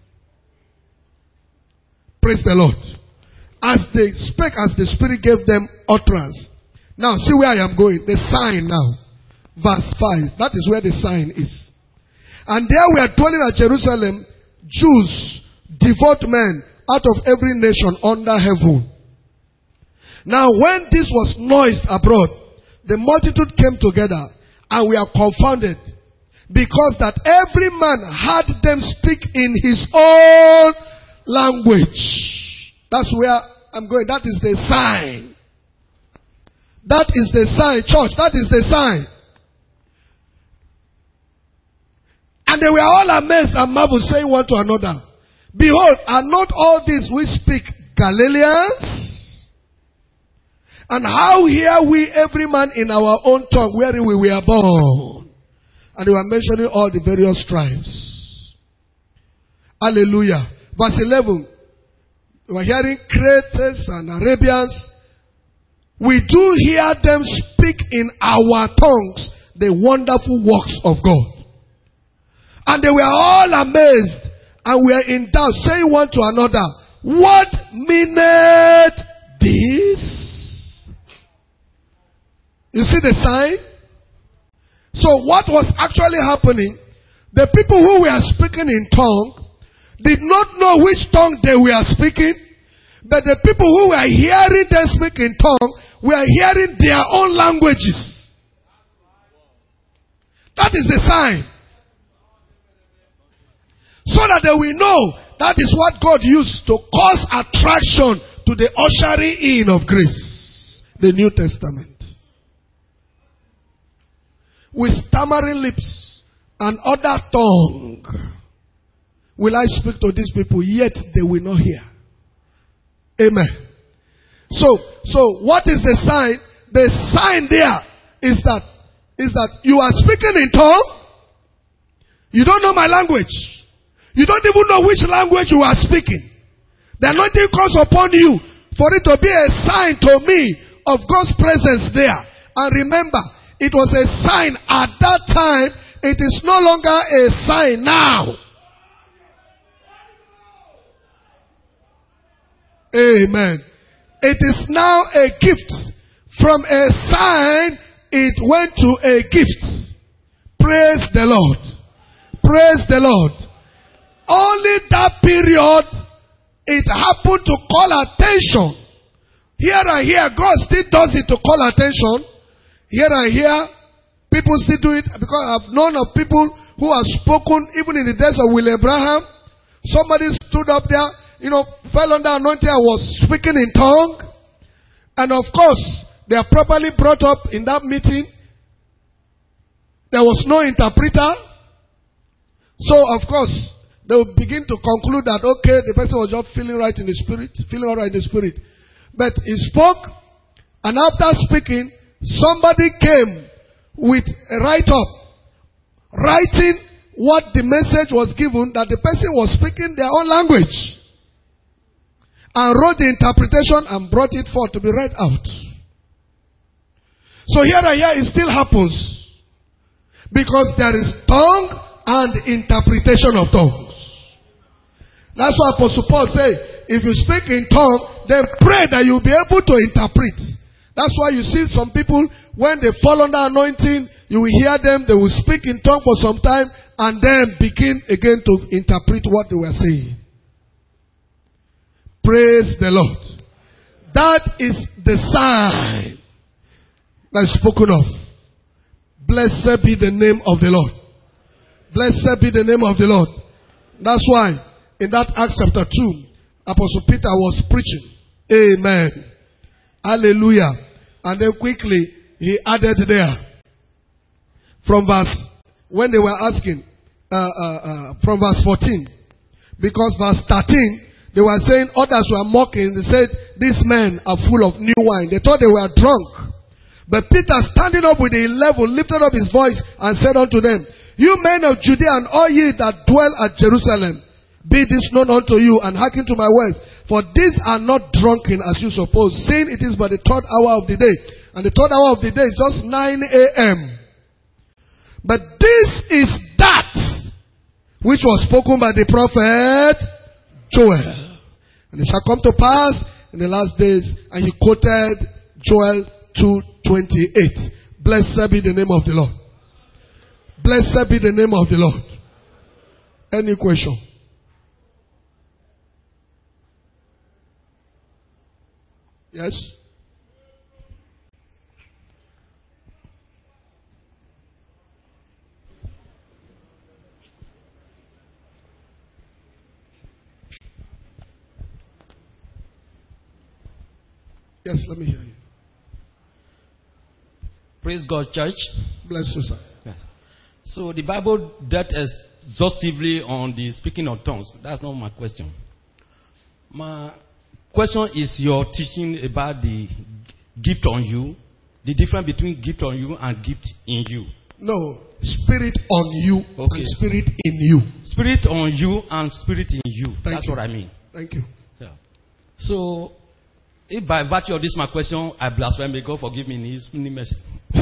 Praise the Lord. As they spake, as the Spirit gave them utterance. Now, see where I am going. The sign now. Verse five. That is where the sign is. And there were dwelling at Jerusalem Jews, devout men, out of every nation under heaven. Now, when this was noised abroad, the multitude came together, and we are confounded, because that every man had them speak in his own language. That's where I'm going. That is the sign. That is the sign, church. That is the sign. And they were all amazed and marveled, saying one to another, behold, are not all these we speak Galileans? And how hear we every man in our own tongue wherein we were born? And they were mentioning all the various tribes. Hallelujah. Verse eleven. We were hearing Cretans and Arabians. We do hear them speak in our tongues the wonderful works of God. And they were all amazed and were in doubt, saying one to another, what meaneth this? You see the sign? So what was actually happening, the people who were speaking in tongue did not know which tongue they were speaking, but the people who were hearing them speak in tongue were hearing their own languages. That is the sign. So that they will know that is what God used to cause attraction to the ushering in of grace. The New Testament. With stammering lips and other tongue will I speak to these people, yet they will not hear. Amen. So, so what is the sign? The sign there is that is that you are speaking in tongue. You don't know my language. You don't even know which language you are speaking. The anointing comes upon you for it to be a sign to me of God's presence there. And remember, it was a sign at that time. It is no longer a sign now. Amen. It is now a gift. From a sign, it went to a gift. Praise the Lord. Praise the Lord. Only that period, it happened to call attention. Here and here, God still does it to call attention. Here and here, people still do it because I've known of people who have spoken even in the days of Will Abraham. Somebody stood up there, you know, fell under anointing and was speaking in tongue. And of course, they are properly brought up in that meeting. There was no interpreter. So, of course, they will begin to conclude that, okay, the person was just feeling right in the spirit, feeling all right in the spirit. But he spoke, and after speaking, somebody came with a write-up, writing what the message was given, that the person was speaking their own language, and wrote the interpretation and brought it forth to be read out. So here and here it still happens, because there is tongue and interpretation of tongues. That's why Apostle Paul said, if you speak in tongue, then pray that you'll be able to interpret. That's why you see some people, when they fall under anointing, you will hear them, they will speak in tongue for some time, and then begin again to interpret what they were saying. Praise the Lord. That is the sign that is spoken of. Blessed be the name of the Lord. Blessed be the name of the Lord. That's why in that Acts chapter two, Apostle Peter was preaching. Amen. Hallelujah. And then quickly he added there from verse, when they were asking, uh, uh, uh, from verse fourteen, because verse thirteen, they were saying, others were mocking. They said, these men are full of new wine. They thought they were drunk. But Peter, standing up with the eleven, lifted up his voice and said unto them, you men of Judea and all ye that dwell at Jerusalem, be this known unto you, and hearken to my words. For these are not drunken as you suppose, saying it is but the third hour of the day. And the third hour of the day is just nine a.m. But this is that which was spoken by the prophet Joel. And it shall come to pass in the last days. And he quoted Joel two twenty-eight. Blessed be the name of the Lord. Blessed be the name of the Lord. Any question? Yes? Yes, let me hear you. Praise God, church. Bless you, sir. Yeah. So the Bible dealt exhaustively on the speaking of tongues. That's not my question. My question is your teaching about the gift on you, the difference between gift on you and gift in you. No, spirit on you Okay. and spirit in you. Spirit on you and spirit in you. Thank That's you. what I mean. Thank you. So, so if by virtue of this my question I blaspheme, may God forgive me in His mercy.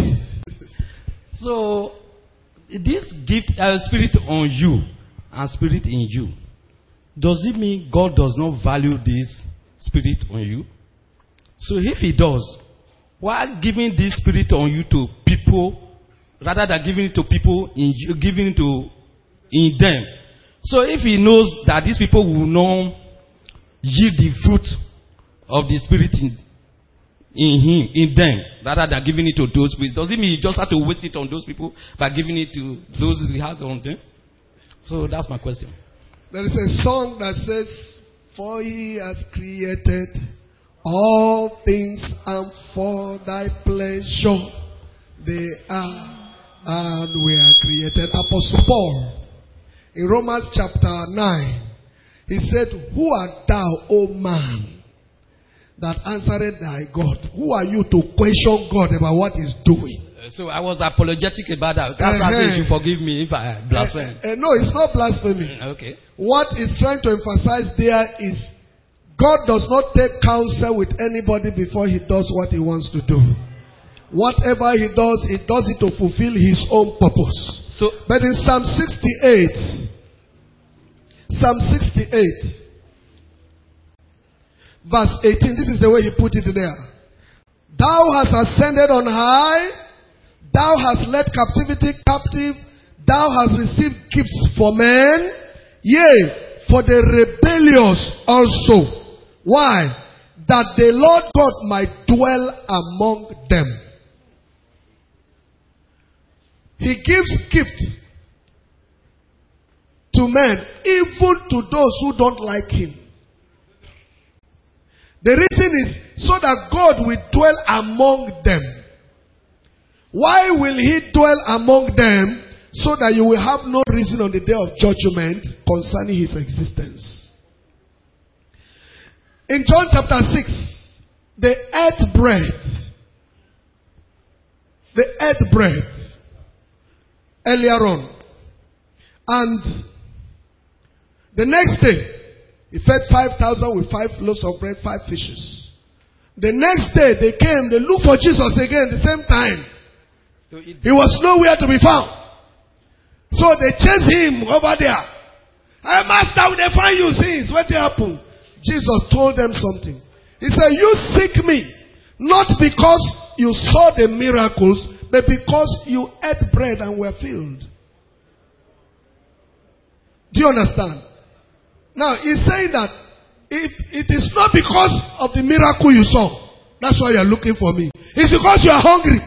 So this gift, uh, spirit on you and spirit in you, does it mean God does not value this spirit on you? So if He does, Why giving this spirit on you to people rather than giving it to people in you, giving it to in them? So if he knows that these people will not yield the fruit of the spirit in, in him, in them, rather than giving it to those people, does it mean he just have to waste it on those people by giving it to those he has on them? So that's my question. There is a song that says, "For he has created all things, and for thy pleasure they are, and we are created." Apostle Paul, in Romans chapter nine, he said, "Who art thou, O man, that answered thy God?" Who are you to question God about what he's doing? Uh, so I was apologetic about that. That's why Uh-huh. you should forgive me if I blaspheme. Uh, uh, no, it's not blasphemy. Okay. What he's trying to emphasize there is God does not take counsel with anybody before he does what he wants to do. Whatever he does, he does it to fulfill his own purpose. So, But in Psalm sixty-eight, Psalm sixty-eight, verse eighteen, this is the way he put it there. Thou hast ascended on high, thou hast led captivity captive, thou hast received gifts for men, yea, for the rebellious also. Why? That the Lord God might dwell among them. He gives gifts to men, even to those who don't like him. The reason is so that God will dwell among them. Why will he dwell among them? So that you will have no reason on the day of judgment concerning his existence. In John chapter six, they ate bread. They ate bread earlier on. And the next day, he fed five thousand with five loaves of bread, five fishes. The next day, they came, they looked for Jesus again the same time. He was nowhere to be found. So they chased him over there. Hey, master, will they find you since? What happened? Jesus told them something. He said, you seek me, not because you saw the miracles, but because you ate bread and were filled. Do you understand? Now, he's saying that it, it is not because of the miracle you saw. That's why you are looking for me. It's because you are hungry.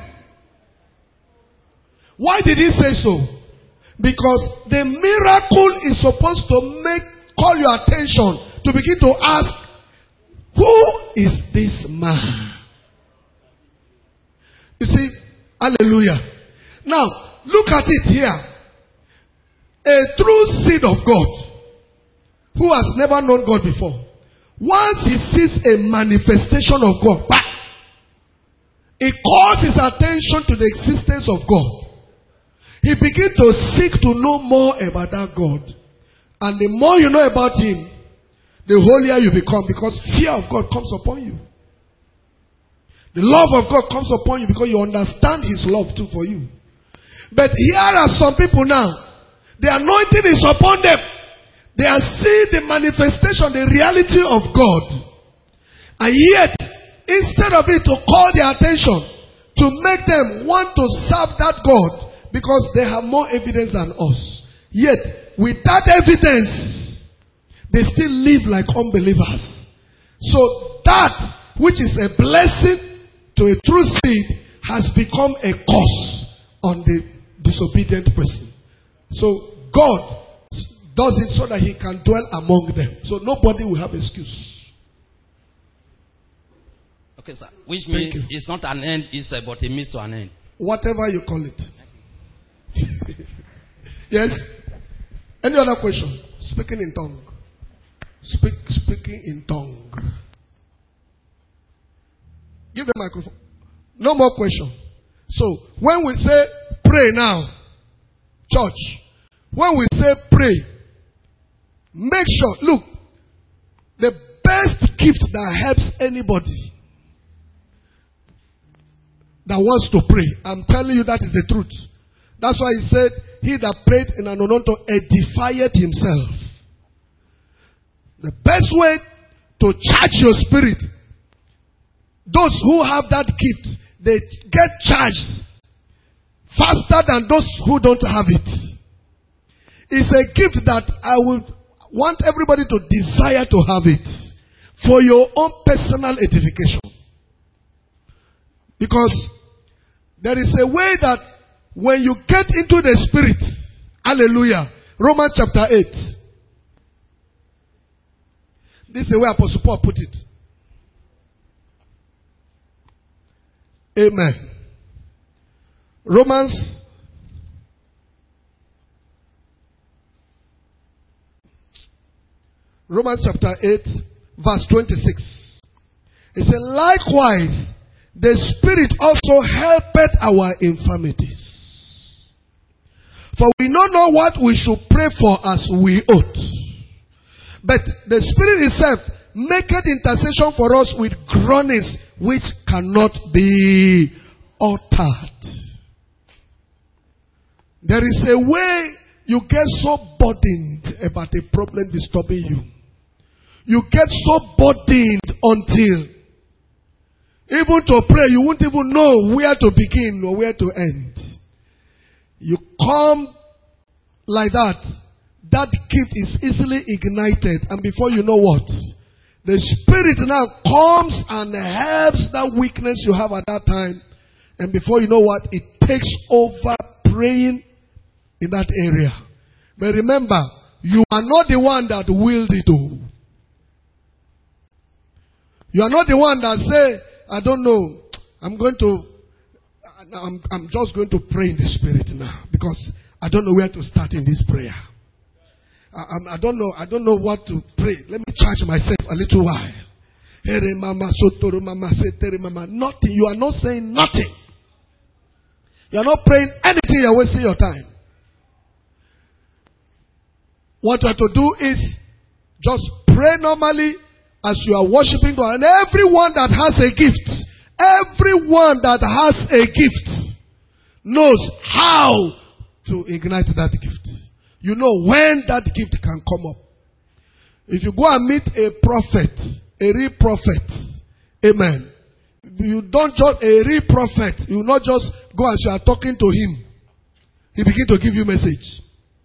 Why did he say so? Because the miracle is supposed to make, call your attention to begin to ask, who is this man? You see, hallelujah. Now, look at it here. A true seed of God, who has never known God before, once he sees a manifestation of God, it calls his attention to the existence of God. He begins to seek to know more about that God. And the more you know about him, the holier you become, because fear of God comes upon you. The love of God comes upon you because you understand his love too for you. But here are some people now. The anointing is upon them. They are seeing the manifestation, the reality of God. And yet, instead of it to call their attention, to make them want to serve that God, because they have more evidence than us. Yet, with that evidence, they still live like unbelievers. So, that which is a blessing to a true seed has become a curse on the disobedient person. So, God does it so that he can dwell among them. So, nobody will have excuse. Okay, sir. Which means it's not an end, it's a, but a means to an end. Whatever you call it. Yes? Any other question? Speaking in tongue. Speak, speaking in tongue. Give the microphone. No more question. So, when we say pray now, church, when we say pray, make sure, look, the best gift that helps anybody that wants to pray, I'm telling you that is the truth. That's why he said, he that prayed in an unknown tongue edifieth himself. The best way to charge your spirit, those who have that gift, they get charged faster than those who don't have it. It's a gift that I would want everybody to desire to have it for your own personal edification. Because there is a way that when you get into the Spirit, hallelujah, Romans chapter eight. This is the way Apostle Paul put it. Amen. Romans Romans chapter eight, verse twenty-six. It says, likewise, the Spirit also helpeth our infirmities. For we know not what we should pray for as we ought. But the Spirit itself maketh intercession for us with groanings which cannot be uttered. There is a way you get so burdened about a problem disturbing you. You get so burdened until even to pray, you won't even know where to begin or where to end. You come like that. That gift is easily ignited, and before you know what, the Spirit now comes and helps that weakness you have at that time, and before you know what, it takes over praying in that area. But remember, you are not the one that willed it all. You are not the one that say, I don't know, I'm going to, I'm, I'm just going to pray in the Spirit now, because I don't know where to start in this prayer. I, I don't know. I don't know what to pray. Let me charge myself a little while. Nothing. You are not saying nothing. You are not praying anything. You are wasting your time. What you have to do is just pray normally as you are worshiping God. And everyone that has a gift, everyone that has a gift knows how to ignite that gift. You know when that gift can come up. If you go and meet a prophet, a real prophet, amen. You don't just, a real prophet, you not just go and you are talking to him. He begin to give you message.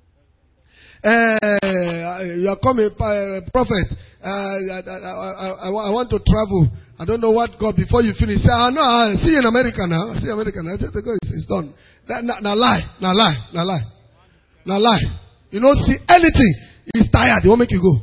Uh, you are coming, uh, prophet. Uh, I, I, I, I want to travel. I don't know what God, before you finish, say, ah, no, I see you in America now. I see America now. It's, it's done. Now, now lie, now lie, now lie. Now lie. You don't see anything. He's tired. He won't make you go.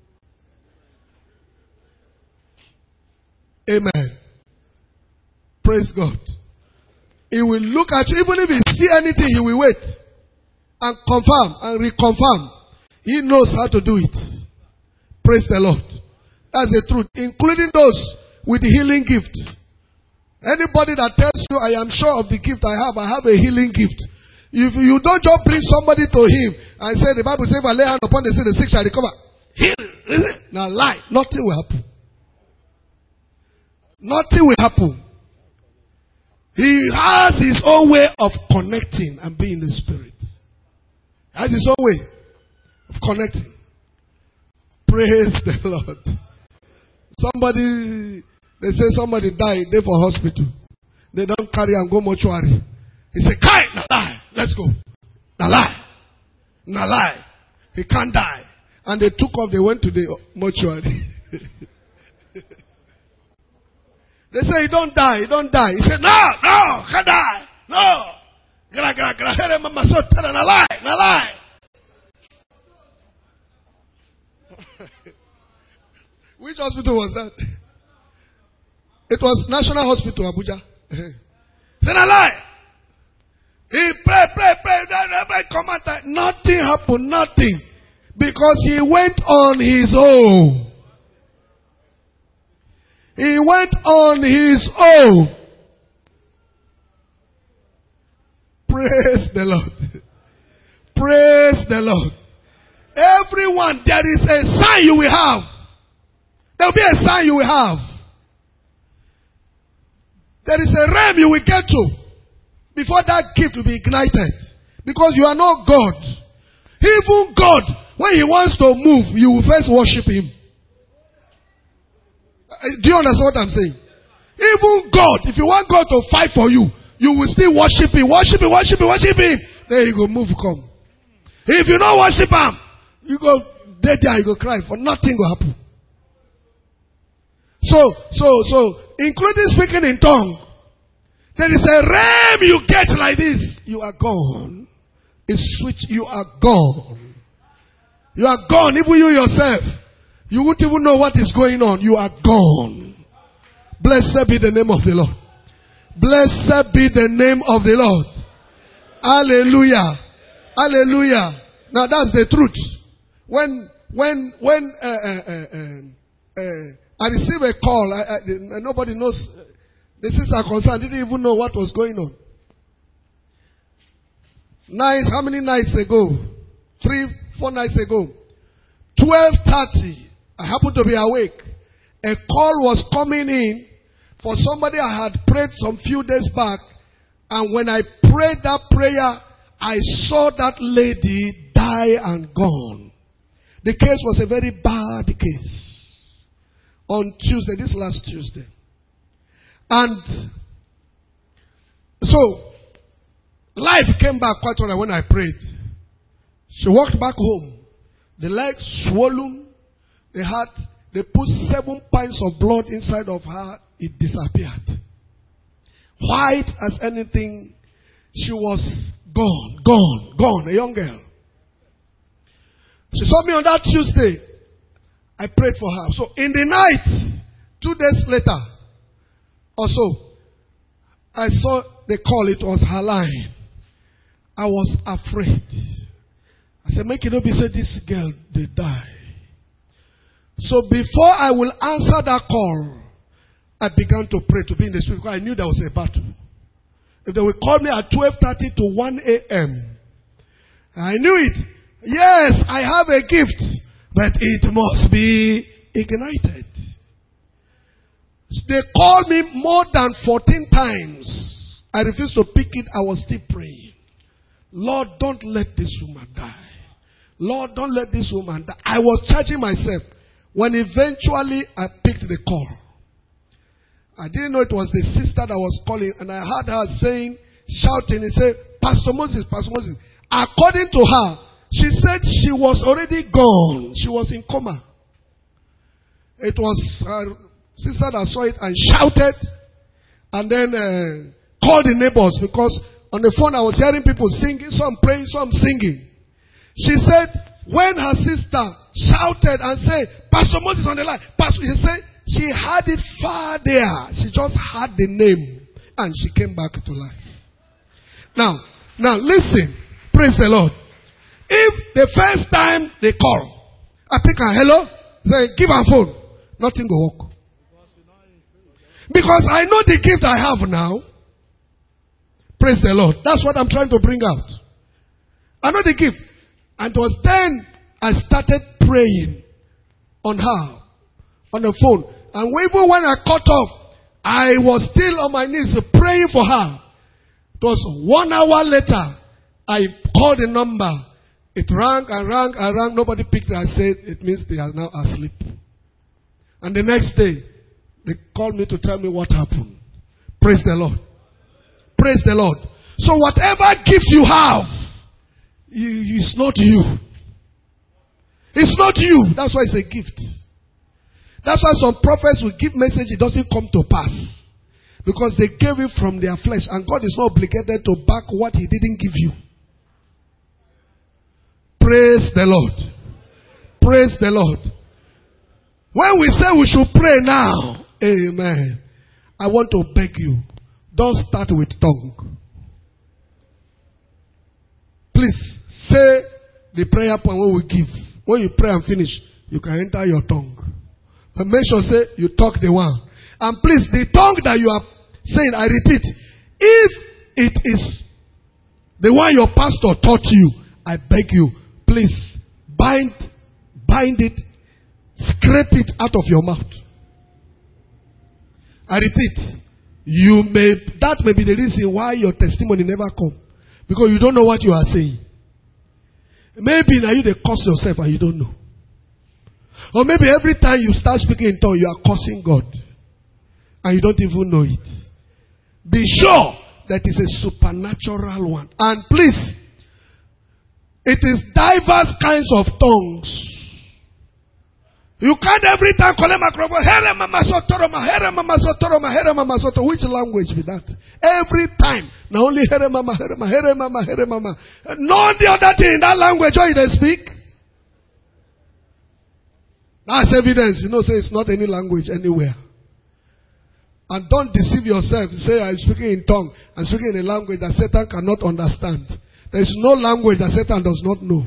Amen. Praise God. He will look at you. Even if he see anything, he will wait. And confirm and reconfirm. He knows how to do it. Praise the Lord. That's the truth. Including those with the healing gift. Anybody that tells you, I am sure of the gift I have, I have a healing gift. If you don't just bring somebody to him and say, the Bible says, if I lay hand upon the sick, the sick shall recover. Heal. Now lie. Nothing will happen. Nothing will happen. He has his own way of connecting and being in the Spirit. He has his own way of connecting. Praise the Lord. Somebody, they say somebody died, they for hospital. They don't carry and go mortuary. He said, Kai, now lie. Let's go. Now lie. Now lie. He can't die. And they took off, they went to the mortuary. They say, he don't die, he don't die. He said, no, no, can't die. No. Gra, gra, gra. Here, mama, so tell now lie, now lie. Which hospital was that? It was National Hospital, Abuja. Then I lie. He pray, pray, pray, pray, command. Nothing happened, nothing. Because he went on his own. He went on his own. Praise the Lord. Praise the Lord. Everyone, there is a sign you will have. There will be a sign you will have. There is a realm you will get to before that gift will be ignited. Because you are not God. Even God, when he wants to move, you will first worship him. Do you understand what I'm saying? Even God, if you want God to fight for you, you will still worship Him, worship Him, worship Him, worship Him. Then you go move, come. If you don't worship Him, you go dead there, you go cry, for nothing will happen. So, so, so, including speaking in tongue, there is a realm you get like this. You are gone. It's switch, you are gone. You are gone, even you yourself. You won't even know what is going on. You are gone. Blessed be the name of the Lord. Blessed be the name of the Lord. Hallelujah. Hallelujah. Now that's the truth. When, when, when, uh, uh, uh, uh, uh, I receive a call, I, I, nobody knows, the sister concerned didn't even know what was going on. Nights, how many nights ago? Three, four nights ago. twelve thirty, I happened to be awake. A call was coming in for somebody I had prayed some few days back. And when I prayed that prayer, I saw that lady die and gone. The case was a very bad case. On Tuesday, this last Tuesday. And so, life came back quite well when I prayed. She walked back home. The leg swollen. They had, they put seven pints of blood inside of her. It disappeared. White as anything. She was gone, gone, gone. A young girl. She saw me on that Tuesday. I prayed for her. So in the night, two days later, or so, I saw the call. It was her line. I was afraid. I said, make it not be said this girl, they die. So before I will answer that call, I began to pray, to be in the spirit, because I knew there was a battle. If they would call me at twelve thirty to one a.m., I knew it. Yes, I have a gift, but it must be ignited. They called me more than fourteen times. I refused to pick it. I was still praying. Lord, don't let this woman die. Lord, don't let this woman die. I was charging myself when eventually I picked the call. I didn't know it was the sister that was calling, and I heard her saying, shouting, he said, Pastor Moses, Pastor Moses. According to her, she said she was already gone. She was in coma. It was her sister that saw it and shouted, and then uh, called the neighbors, because on the phone I was hearing people singing, some praying, some singing. She said, when her sister shouted and said, Pastor Moses on the line, Pastor, she said, she had it far there. She just had the name, and she came back to life. Now, now listen, praise the Lord. If the first time they call, I pick her, hello, say, give her phone, nothing will work. Because I know the gift I have now. Praise the Lord. That's what I'm trying to bring out. I know the gift. And it was then I started praying on her, on the phone. And even when I cut off, I was still on my knees praying for her. It was one hour later, I called the number. It rang and rang and rang. Nobody picked it. I said, it means they are now asleep. And the next day, they called me to tell me what happened. Praise the Lord. Praise the Lord. So whatever gift you have, you, it's not you. It's not you. That's why it's a gift. That's why some prophets will give message, it doesn't come to pass. Because they gave it from their flesh, and God is not obligated to back what He didn't give you. Praise the Lord. Praise the Lord. When we say we should pray now, amen, I want to beg you, don't start with tongue. Please say the prayer point when we give. When you pray and finish, you can enter your tongue. But make sure say you talk the one. And please, the tongue that you are saying, I repeat, if it is the one your pastor taught you, I beg you, please bind, bind it, scrape it out of your mouth. I repeat, you may, that may be the reason why your testimony never come. Because you don't know what you are saying. Maybe now you they curse yourself and you don't know. Or maybe every time you start speaking in tongues, you are cursing God. and you don't even know it. Be sure that it's a supernatural one. And please, it is diverse kinds of tongues. You can't every time call a microphone. Here mama sotoroma, here mama sotoroma, here mama sotoroma. Which language be that? Every time. Now only here mama, here mama, here mama, here mama. No the other thing in that language where they speak. That's evidence. You know, say it's not any language anywhere. And don't deceive yourself. Say I'm speaking in tongue. I'm speaking in a language that Satan cannot understand. There is no language that Satan does not know.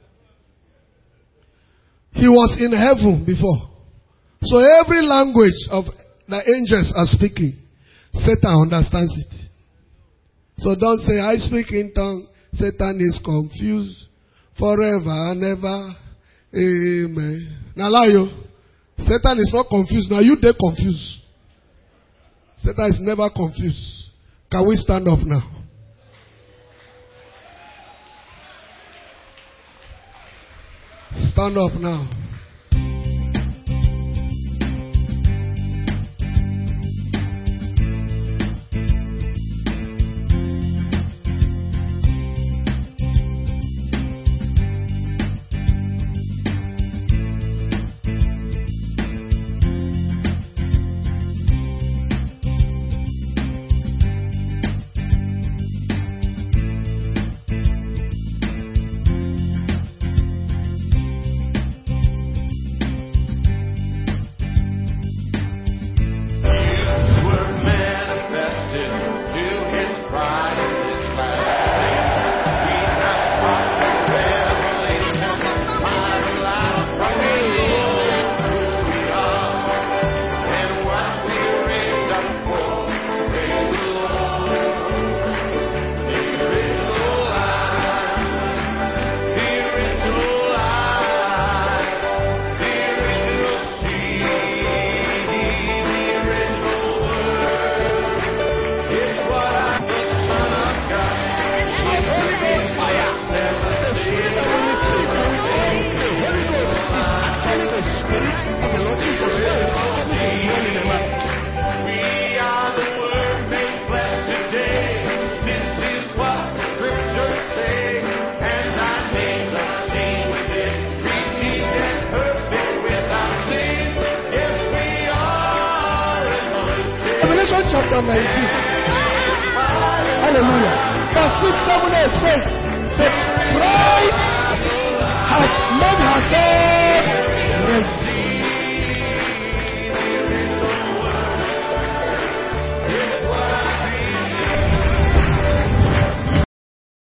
He was in heaven before. So every language of the angels are speaking, Satan understands it. So don't say, I speak in tongue. Satan is confused forever and ever. Amen. Now lie you. Satan is not confused. Now you they confused. Satan is never confused. Can we stand up now? Stand up now. Chapter nineteen. Hallelujah. Verse six, seven, eight says, the bride has made herself ready.